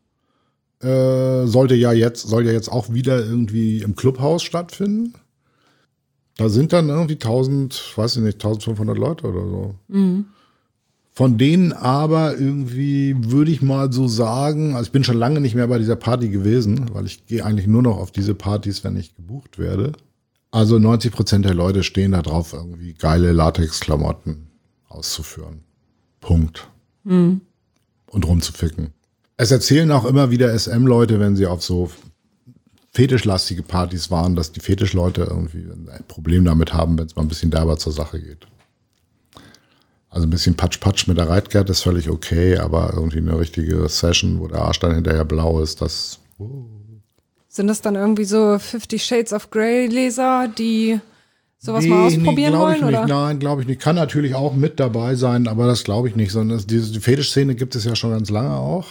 soll ja jetzt auch wieder irgendwie im Clubhaus stattfinden. Da sind dann irgendwie 1500 Leute oder so. Mhm. Von denen aber irgendwie, würde ich mal so sagen, also ich bin schon lange nicht mehr bei dieser Party gewesen, weil ich gehe eigentlich nur noch auf diese Partys, wenn ich gebucht werde. Also 90% der Leute stehen da drauf, irgendwie geile Latex-Klamotten auszuführen. Punkt. Und rumzuficken. Es erzählen auch immer wieder SM-Leute, wenn sie auf so fetischlastige Partys waren, dass die Fetischleute irgendwie ein Problem damit haben, wenn es mal ein bisschen derber zur Sache geht. Also ein bisschen Patsch-Patsch mit der Reitgert ist völlig okay, aber irgendwie eine richtige Session, wo der Arsch dann hinterher blau ist, das... Sind das dann irgendwie so 50 Shades of Grey Leser, die sowas mal ausprobieren wollen? Oder? Nein, glaube ich nicht. Kann natürlich auch mit dabei sein, aber das glaube ich nicht. Sondern die Fetischszene gibt es ja schon ganz lange auch.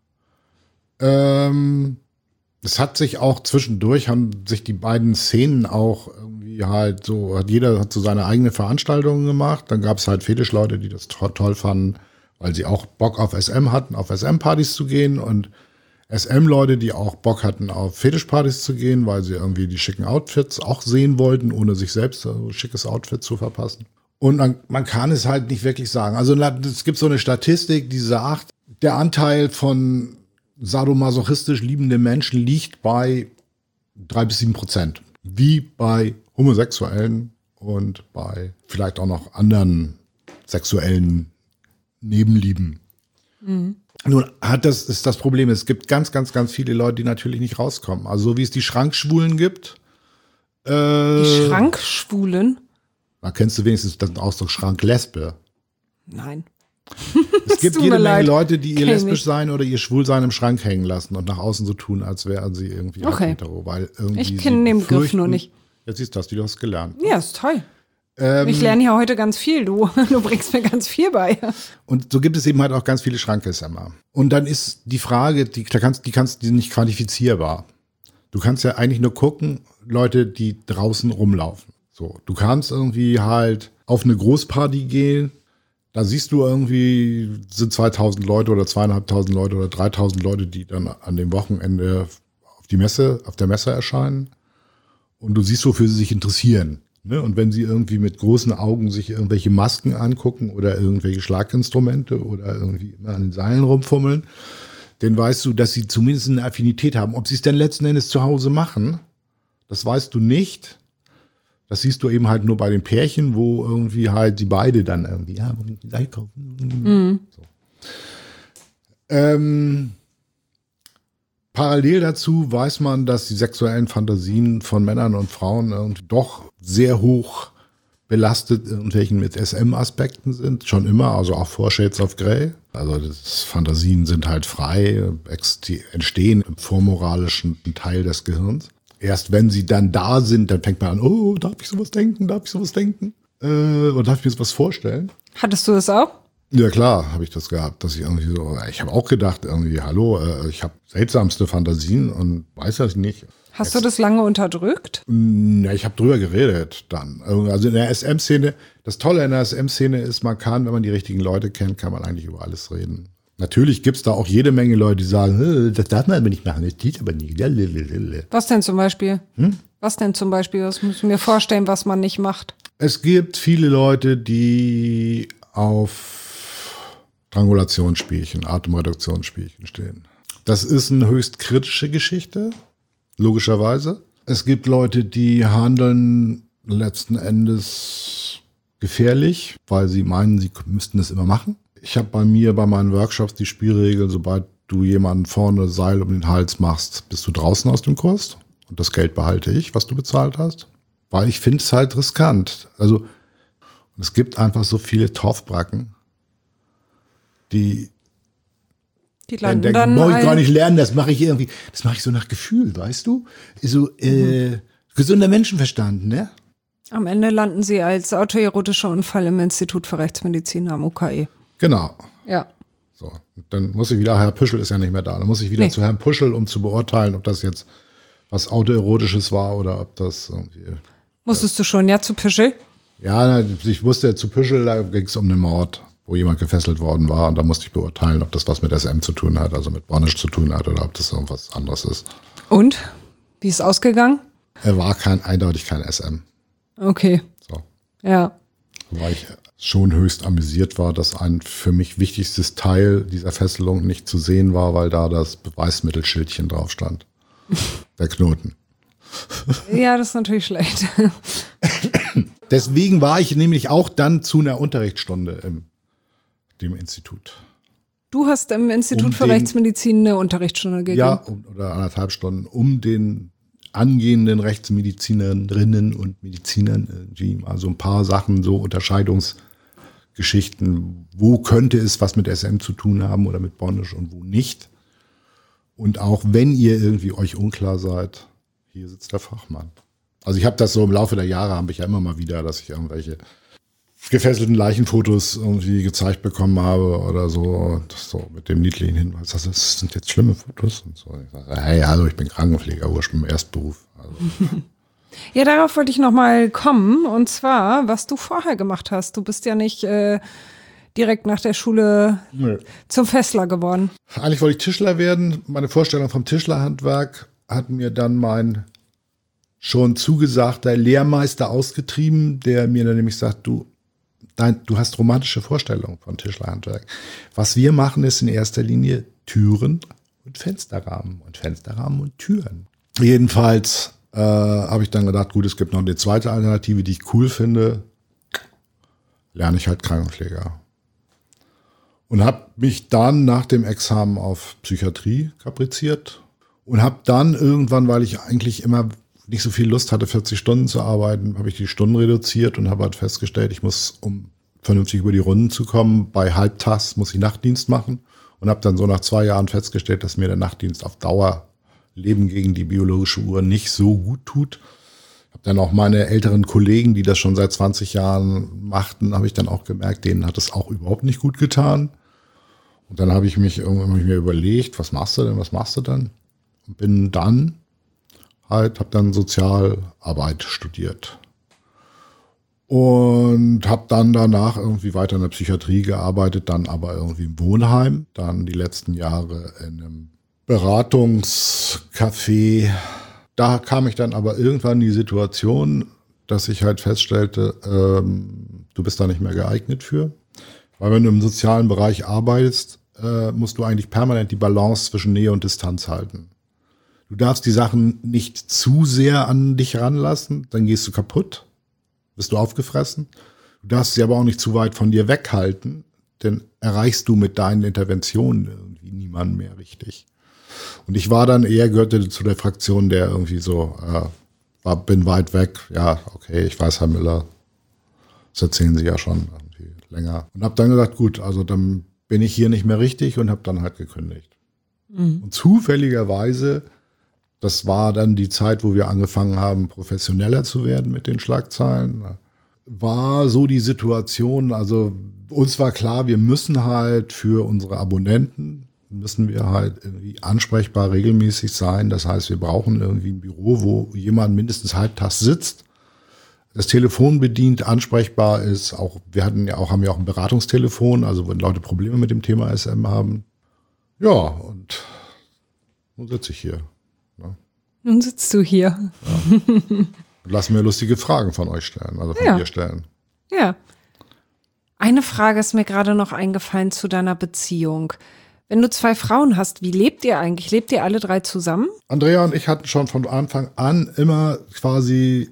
Es hat sich auch zwischendurch, haben sich die beiden Szenen auch irgendwie halt so, jeder hat so seine eigene Veranstaltungen gemacht. Dann gab es halt Fetischleute, die das toll fanden, weil sie auch Bock auf SM hatten, auf SM-Partys zu gehen, und SM-Leute, die auch Bock hatten, auf Fetischpartys zu gehen, weil sie irgendwie die schicken Outfits auch sehen wollten, ohne sich selbst ein schickes Outfit zu verpassen. Und man kann es halt nicht wirklich sagen. Also es gibt so eine Statistik, die sagt, der Anteil von sadomasochistisch liebenden Menschen liegt bei 3-7%. Wie bei Homosexuellen und bei vielleicht auch noch anderen sexuellen Nebenlieben. Nun ist das Problem, es gibt ganz, ganz, ganz viele Leute, die natürlich nicht rauskommen. Also so wie es die Schrankschwulen gibt. Die Schrankschwulen? Da kennst du wenigstens den Ausdruck Schranklesbe. Nein. Es gibt jede Menge Leute, die ihr lesbisch sein oder ihr Schwulsein im Schrank hängen lassen und nach außen so tun, als wären sie irgendwie hetero. Weil irgendwie ich kenne den Begriff nur nicht. Jetzt siehst du das, du hast gelernt. Ja, ist toll. Ich lerne ja heute ganz viel, du bringst mir ganz viel bei. Und so gibt es eben halt auch ganz viele Schrankesemmer. Und dann ist die Frage, die nicht quantifizierbar. Du kannst ja eigentlich nur gucken, Leute, die draußen rumlaufen. So, du kannst irgendwie halt auf eine Großparty gehen, da siehst du irgendwie, sind 2000 Leute oder 2500 Leute oder 3000 Leute, die dann an dem Wochenende auf der Messe erscheinen. Und du siehst, wofür sie sich interessieren. Ne? Und wenn sie irgendwie mit großen Augen sich irgendwelche Masken angucken oder irgendwelche Schlaginstrumente oder irgendwie immer an den Seilen rumfummeln, dann weißt du, dass sie zumindest eine Affinität haben. Ob sie es denn letzten Endes zu Hause machen, das weißt du nicht. Das siehst du eben halt nur bei den Pärchen, wo irgendwie halt die beide dann irgendwie, ja, wo die Seite kaufen. So. Parallel dazu weiß man, dass die sexuellen Fantasien von Männern und Frauen irgendwie doch sehr hoch belastet irgendwelchen mit SM-Aspekten sind. Schon immer, also auch vor Shades of Grey. Also Fantasien sind halt frei, die entstehen im vormoralischen Teil des Gehirns. Erst wenn sie dann da sind, dann fängt man an, oh, darf ich sowas denken? Oder darf ich mir sowas vorstellen? Hattest du das auch? Ja klar, habe ich das gehabt, dass ich irgendwie so, ich habe auch gedacht, irgendwie, hallo, ich habe seltsamste Fantasien und weiß das nicht. Hast du das lange unterdrückt? Ja, ich habe drüber geredet dann. Also in der SM-Szene, das Tolle in der SM-Szene ist, man kann, wenn man die richtigen Leute kennt, kann man eigentlich über alles reden. Natürlich gibt's da auch jede Menge Leute, die sagen, das darf man aber nicht machen, das geht aber nicht. Was denn zum Beispiel? Was denn zum Beispiel? Das muss ich mir vorstellen, was man nicht macht. Es gibt viele Leute, die auf Strangulationsspielchen, Atemreduktionsspielchen stehen. Das ist eine höchst kritische Geschichte, logischerweise. Es gibt Leute, die handeln letzten Endes gefährlich, weil sie meinen, sie müssten es immer machen. Ich habe bei meinen Workshops die Spielregel, sobald du jemanden vorne Seil um den Hals machst, bist du draußen aus dem Kurs. Und das Geld behalte ich, was du bezahlt hast. Weil ich finde es halt riskant. Also es gibt einfach so viele Torfbracken, die landen dann muss ich gar nicht lernen, das mache ich so nach Gefühl, weißt du? So gesunder Menschenverstand, ne? Am Ende landen sie als autoerotischer Unfall im Institut für Rechtsmedizin am UKE. Genau. Ja. So, dann muss ich wieder, Herr Püschel ist ja nicht mehr da, dann muss ich wieder zu Herrn Püschel, um zu beurteilen, ob das jetzt was Autoerotisches war oder ob das irgendwie... Musstest du schon, zu Püschel? Ja, ich wusste zu Püschel, da ging es um einen Mord, wo jemand gefesselt worden war, und da musste ich beurteilen, ob das was mit SM zu tun hat, also mit Bondage zu tun hat, oder ob das irgendwas anderes ist. Und? Wie ist ausgegangen? Er war eindeutig kein SM. Okay. So. Ja. Weil ich schon höchst amüsiert war, dass ein für mich wichtigstes Teil dieser Fesselung nicht zu sehen war, weil da das Beweismittelschildchen drauf stand. Der Knoten. Ja, das ist natürlich schlecht. Deswegen war ich nämlich auch dann zu einer Unterrichtsstunde dem Institut. Du hast im Institut für Rechtsmedizin eine Unterrichtsstunde gegeben? Ja, oder 1,5 Stunden, um den angehenden Rechtsmedizinerinnen und Medizinern irgendwie mal so ein paar Sachen, so Unterscheidungsgeschichten, wo könnte es was mit SM zu tun haben oder mit Bondage und wo nicht. Und auch wenn ihr irgendwie euch unklar seid, hier sitzt der Fachmann. Also ich habe das so im Laufe der Jahre, habe ich ja immer mal wieder, dass ich irgendwelche gefesselten Leichenfotos irgendwie gezeigt bekommen habe oder so, das so mit dem niedlichen Hinweis, das sind jetzt schlimme Fotos und so. Ich sage, hey, hallo, ich bin Krankenpfleger, ursprünglich im Erstberuf. Also. Ja, darauf wollte ich noch mal kommen, und zwar, was du vorher gemacht hast. Du bist ja nicht direkt nach der Schule zum Fessler geworden. Eigentlich wollte ich Tischler werden. Meine Vorstellung vom Tischlerhandwerk hat mir dann mein schon zugesagter Lehrmeister ausgetrieben, der mir dann nämlich sagt, du hast romantische Vorstellungen von Tischlerhandwerk. Was wir machen, ist in erster Linie Türen und Fensterrahmen und Türen. Jedenfalls habe ich dann gedacht, gut, es gibt noch eine zweite Alternative, die ich cool finde. Lerne ich halt Krankenpfleger. Und habe mich dann nach dem Examen auf Psychiatrie kapriziert und habe dann irgendwann, weil ich eigentlich immer nicht so viel Lust hatte, 40 Stunden zu arbeiten, habe ich die Stunden reduziert und habe halt festgestellt, ich muss, um vernünftig über die Runden zu kommen, bei halbtags muss ich Nachtdienst machen und habe dann so nach 2 Jahren festgestellt, dass mir der Nachtdienst auf Dauer, Leben gegen die biologische Uhr, nicht so gut tut. Habe dann auch meine älteren Kollegen, die das schon seit 20 Jahren machten, habe ich dann auch gemerkt, denen hat es auch überhaupt nicht gut getan. Und dann habe ich mir überlegt, was machst du denn? Und bin dann habe dann Sozialarbeit studiert und habe dann danach irgendwie weiter in der Psychiatrie gearbeitet, dann aber irgendwie im Wohnheim, dann die letzten Jahre in einem Beratungscafé. Da kam ich dann aber irgendwann in die Situation, dass ich halt feststellte, du bist da nicht mehr geeignet für, weil wenn du im sozialen Bereich arbeitest, musst du eigentlich permanent die Balance zwischen Nähe und Distanz halten. Du darfst die Sachen nicht zu sehr an dich ranlassen, dann gehst du kaputt, bist du aufgefressen. Du darfst sie aber auch nicht zu weit von dir weghalten, denn erreichst du mit deinen Interventionen irgendwie niemanden mehr richtig. Und ich war dann gehörte zu der Fraktion, der irgendwie so, bin weit weg, ja, okay, ich weiß, Herr Müller, das erzählen Sie ja schon irgendwie länger. Und habe dann gesagt, gut, also dann bin ich hier nicht mehr richtig und habe dann halt gekündigt. Mhm. Und zufälligerweise, das war dann die Zeit, wo wir angefangen haben, professioneller zu werden mit den Schlagzeilen. War so die Situation, also uns war klar, wir müssen halt für unsere Abonnenten, müssen wir halt irgendwie ansprechbar regelmäßig sein. Das heißt, wir brauchen irgendwie ein Büro, wo jemand mindestens halbtags sitzt, das Telefon bedient, ansprechbar ist. Auch haben ja auch ein Beratungstelefon, also wenn Leute Probleme mit dem Thema SM haben. Ja, und nun sitze ich hier. Nun sitzt du hier. Ja. Lass mir lustige Fragen von euch stellen, also von dir stellen. Ja. Eine Frage ist mir gerade noch eingefallen zu deiner Beziehung. Wenn du 2 Frauen hast, wie lebt ihr eigentlich? Lebt ihr alle 3 zusammen? Andrea und ich hatten schon von Anfang an immer quasi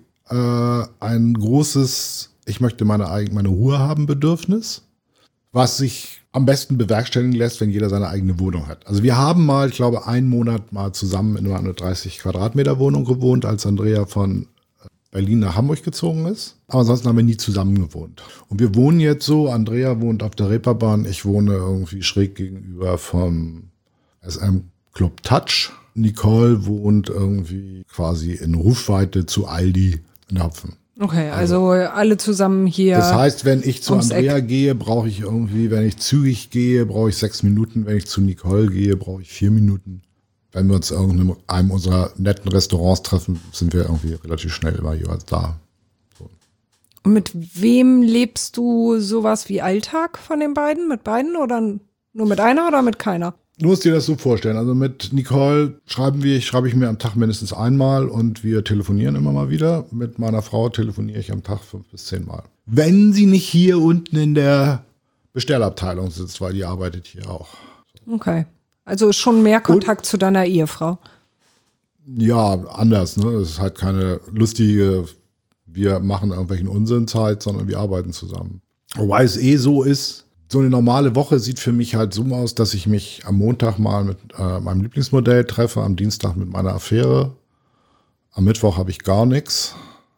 ein großes, ich möchte meine Ruhe haben Bedürfnis, was sich am besten bewerkstelligen lässt, wenn jeder seine eigene Wohnung hat. Also wir haben mal, ich glaube, einen Monat mal zusammen in einer 30 Quadratmeter Wohnung gewohnt, als Andrea von Berlin nach Hamburg gezogen ist. Aber ansonsten haben wir nie zusammen gewohnt. Und wir wohnen jetzt so, Andrea wohnt auf der Reeperbahn, ich wohne irgendwie schräg gegenüber vom SM-Club Touch. Nicole wohnt irgendwie quasi in Rufweite zu Aldi in Hopfen. Okay, also alle zusammen hier. Das heißt, wenn ich zu Andrea gehe, brauche ich irgendwie, wenn ich zügig gehe, brauche ich 6 Minuten. Wenn ich zu Nicole gehe, brauche ich 4 Minuten. Wenn wir uns in einem unserer netten Restaurants treffen, sind wir irgendwie relativ schnell immer jeweils da. So. Und mit wem lebst du sowas wie Alltag von den beiden? Mit beiden oder nur mit einer oder mit keiner? Du musst dir das so vorstellen. Also mit Nicole schreibe ich mir am Tag mindestens einmal und wir telefonieren immer mal wieder. Mit meiner Frau telefoniere ich am Tag 5 bis 10 Mal. Wenn sie nicht hier unten in der Bestellabteilung sitzt, weil die arbeitet hier auch. Okay. Also ist schon mehr Kontakt zu deiner Ehefrau. Ja, anders, ne? Es ist halt keine lustige, wir machen irgendwelchen Unsinn-Zeit, sondern wir arbeiten zusammen. Wobei es so ist, so eine normale Woche sieht für mich halt so aus, dass ich mich am Montag mal mit meinem Lieblingsmodell treffe, am Dienstag mit meiner Affäre. Am Mittwoch habe ich gar nichts.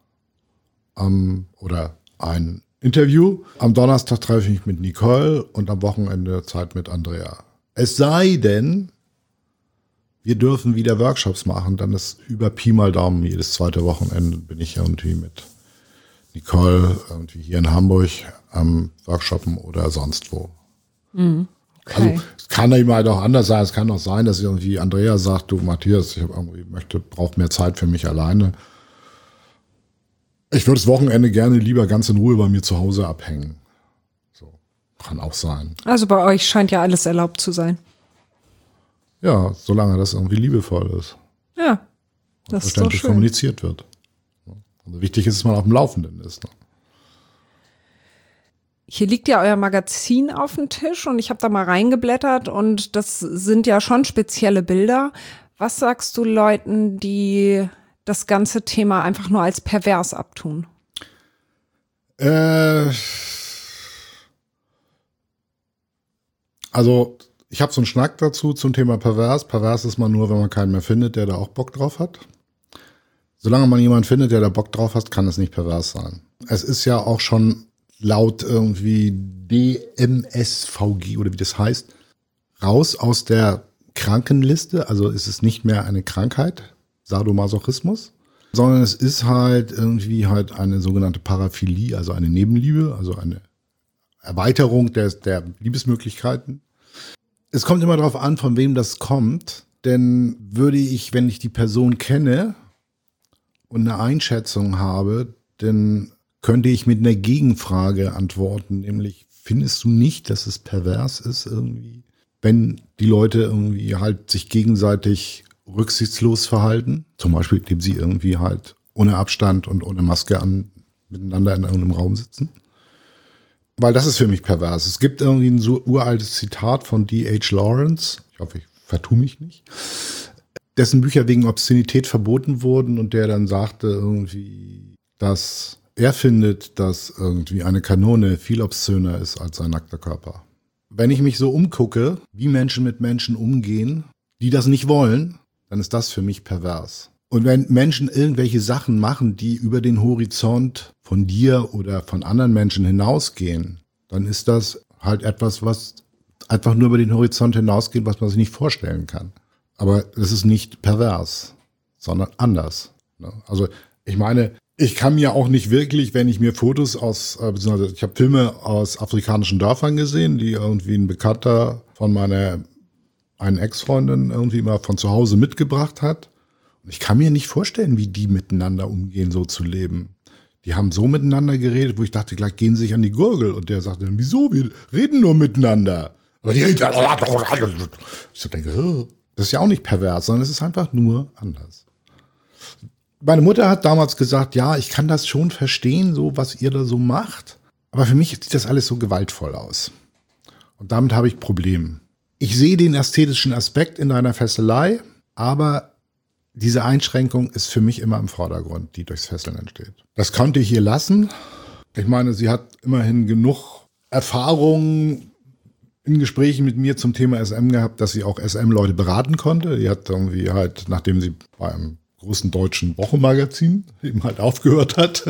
Oder ein Interview. Am Donnerstag treffe ich mich mit Nicole und am Wochenende Zeit mit Andrea. Es sei denn, wir dürfen wieder Workshops machen, dann ist über Pi mal Daumen jedes zweite Wochenende bin ich irgendwie mit Nicole irgendwie hier in Hamburg am Workshoppen oder sonst wo. Okay. Also es kann eben halt auch anders sein. Es kann auch sein, dass irgendwie Andrea sagt, du Matthias, ich brauche mehr Zeit für mich alleine. Ich würde das Wochenende gerne lieber ganz in Ruhe bei mir zu Hause abhängen. So, kann auch sein. Also bei euch scheint ja alles erlaubt zu sein. Ja, solange das irgendwie liebevoll ist. Ja, das ist doch verständlich schön. kommuniziert wird. Also wichtig ist, dass man auf dem Laufenden ist. Ne? Hier liegt ja euer Magazin auf dem Tisch und ich habe da mal reingeblättert und das sind ja schon spezielle Bilder. Was sagst du Leuten, die das ganze Thema einfach nur als pervers abtun? Also ich habe so einen Schnack dazu zum Thema pervers. Pervers ist man nur, wenn man keinen mehr findet, der da auch Bock drauf hat. Solange man jemanden findet, der da Bock drauf hat, kann es nicht pervers sein. Es ist ja auch schon laut irgendwie DMSVG oder wie das heißt, raus aus der Krankenliste. Also ist es nicht mehr eine Krankheit, Sadomasochismus, sondern es ist halt irgendwie halt eine sogenannte Paraphilie, also eine Nebenliebe, also eine Erweiterung der Liebesmöglichkeiten. Es kommt immer darauf an, von wem das kommt, denn würde ich, wenn ich die Person kenne und eine Einschätzung habe, dann könnte ich mit einer Gegenfrage antworten, nämlich, findest du nicht, dass es pervers ist irgendwie, wenn die Leute irgendwie halt sich gegenseitig rücksichtslos verhalten, zum Beispiel, indem sie irgendwie halt ohne Abstand und ohne Maske miteinander in irgendeinem Raum sitzen? Weil das ist für mich pervers. Es gibt irgendwie ein so uraltes Zitat von D.H. Lawrence, ich hoffe, ich vertue mich nicht, dessen Bücher wegen Obszönität verboten wurden und der dann sagte irgendwie, dass er findet, dass irgendwie eine Kanone viel obszöner ist als ein nackter Körper. Wenn ich mich so umgucke, wie Menschen mit Menschen umgehen, die das nicht wollen, dann ist das für mich pervers. Und wenn Menschen irgendwelche Sachen machen, die über den Horizont von dir oder von anderen Menschen hinausgehen, dann ist das halt etwas, was einfach nur über den Horizont hinausgeht, was man sich nicht vorstellen kann. Aber es ist nicht pervers, sondern anders. Also ich meine, ich kann mir auch nicht wirklich, wenn ich mir Fotos beziehungsweise ich habe Filme aus afrikanischen Dörfern gesehen, die irgendwie ein Bekannter von meiner einen Ex-Freundin irgendwie mal von zu Hause mitgebracht hat. Und ich kann mir nicht vorstellen, wie die miteinander umgehen, so zu leben. Die haben so miteinander geredet, wo ich dachte, gleich gehen sie sich an die Gurgel. Und der sagte dann, wieso? Wir reden nur miteinander. Aber die reden. Ich denke, das ist ja auch nicht pervers, sondern es ist einfach nur anders. Meine Mutter hat damals gesagt, ja, ich kann das schon verstehen, so was ihr da so macht. Aber für mich sieht das alles so gewaltvoll aus. Und damit habe ich Probleme. Ich sehe den ästhetischen Aspekt in deiner Fesselei, aber diese Einschränkung ist für mich immer im Vordergrund, die durchs Fesseln entsteht. Das konnte ich ihr lassen. Ich meine, sie hat immerhin genug Erfahrung in Gesprächen mit mir zum Thema SM gehabt, dass sie auch SM-Leute beraten konnte. Die hat irgendwie halt, nachdem sie bei einem großen deutschen Wochenmagazin eben halt aufgehört hat,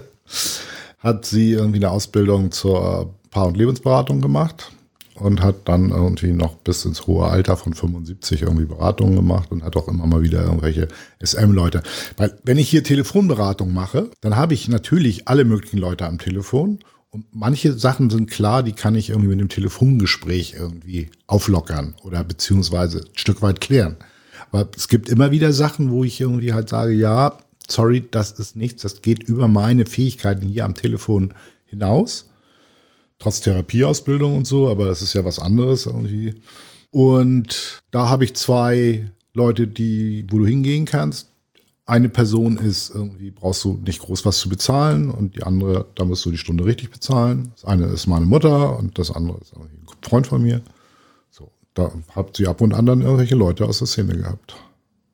hat sie irgendwie eine Ausbildung zur Paar- und Lebensberatung gemacht. Und hat dann irgendwie noch bis ins hohe Alter von 75 irgendwie Beratungen gemacht und hat auch immer mal wieder irgendwelche SM-Leute. Weil wenn ich hier Telefonberatung mache, dann habe ich natürlich alle möglichen Leute am Telefon. Und manche Sachen sind klar, die kann ich irgendwie mit dem Telefongespräch irgendwie auflockern oder beziehungsweise ein Stück weit klären. Aber es gibt immer wieder Sachen, wo ich irgendwie halt sage, ja, sorry, das ist nichts, das geht über meine Fähigkeiten hier am Telefon hinaus. Trotz Therapieausbildung und so, aber das ist ja was anderes irgendwie. Und da habe ich 2 Leute, wo du hingehen kannst. Eine Person ist irgendwie, brauchst du nicht groß was zu bezahlen und die andere, da musst du die Stunde richtig bezahlen. Das eine ist meine Mutter und das andere ist irgendwie ein Freund von mir. So, da habt ihr ab und an dann irgendwelche Leute aus der Szene gehabt.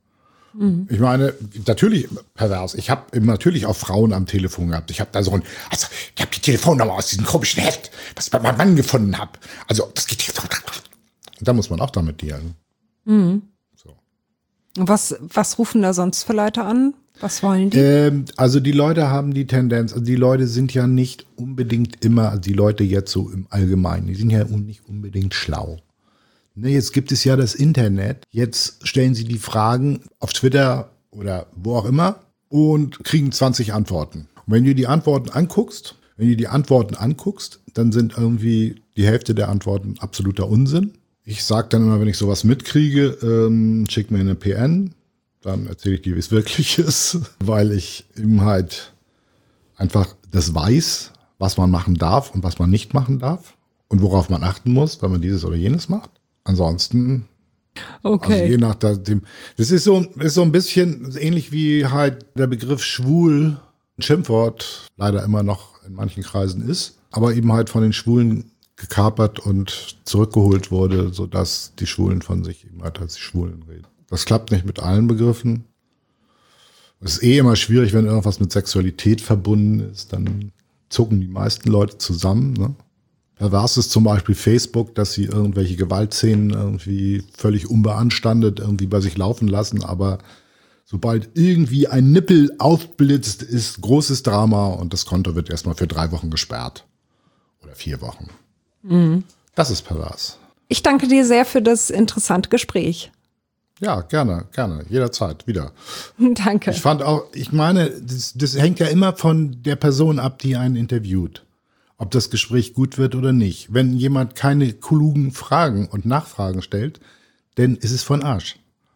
Ich meine, natürlich pervers. Ich habe natürlich auch Frauen am Telefon gehabt. Ich habe da ich habe die Telefonnummer aus diesem komischen Heft, was ich bei meinem Mann gefunden habe. Also, das geht jetzt. Da muss man auch damit dealen. So. Was rufen da sonst für Leute an? Was wollen die? Also die Leute haben die Tendenz, also die Leute sind ja nicht unbedingt immer, also die Leute jetzt so im Allgemeinen, die sind ja nicht unbedingt schlau. Ne, jetzt gibt es ja das Internet, jetzt stellen sie die Fragen auf Twitter oder wo auch immer und kriegen 20 Antworten. Und wenn du die Antworten anguckst, dann sind irgendwie die Hälfte der Antworten absoluter Unsinn. Ich sage dann immer, wenn ich sowas mitkriege, schick mir eine PN, dann erzähle ich dir, wie es wirklich ist, weil ich eben halt einfach das weiß, was man machen darf und was man nicht machen darf und worauf man achten muss, wenn man dieses oder jenes macht. Ansonsten, okay. Also je nachdem, das ist so ein bisschen ähnlich wie halt der Begriff schwul ein Schimpfwort leider immer noch in manchen Kreisen ist, aber eben halt von den Schwulen gekapert und zurückgeholt wurde, sodass die Schwulen von sich eben halt als die Schwulen reden. Das klappt nicht mit allen Begriffen. Es ist immer schwierig, wenn irgendwas mit Sexualität verbunden ist, dann zucken die meisten Leute zusammen. Ne? Pervers ist zum Beispiel Facebook, dass sie irgendwelche Gewaltszenen irgendwie völlig unbeanstandet irgendwie bei sich laufen lassen, aber sobald irgendwie ein Nippel aufblitzt, ist großes Drama und das Konto wird erstmal für 3 Wochen gesperrt. Oder 4 Wochen. Das ist pervers. Ich danke dir sehr für das interessante Gespräch. Ja, gerne, jederzeit wieder. Danke. Ich meine, das hängt ja immer von der Person ab, die einen interviewt. Ob das Gespräch gut wird oder nicht. Wenn jemand keine klugen Fragen und Nachfragen stellt, dann ist es von Arsch.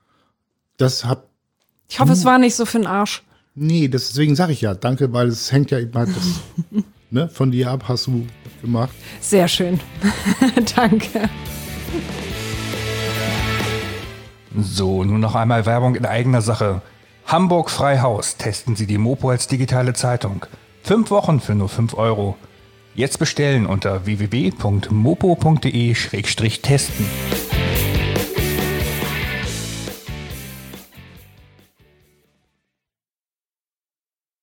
Ich hoffe, es war nicht so für den Arsch. Nee, deswegen sage ich ja danke, weil es hängt ja eben halt ne, von dir ab, hast du gemacht. Sehr schön. Danke. So, nun noch einmal Werbung in eigener Sache. Hamburg Freihaus. Testen Sie die Mopo als digitale Zeitung. 5 Wochen für nur 5 €. Jetzt bestellen unter www.mopo.de/testen.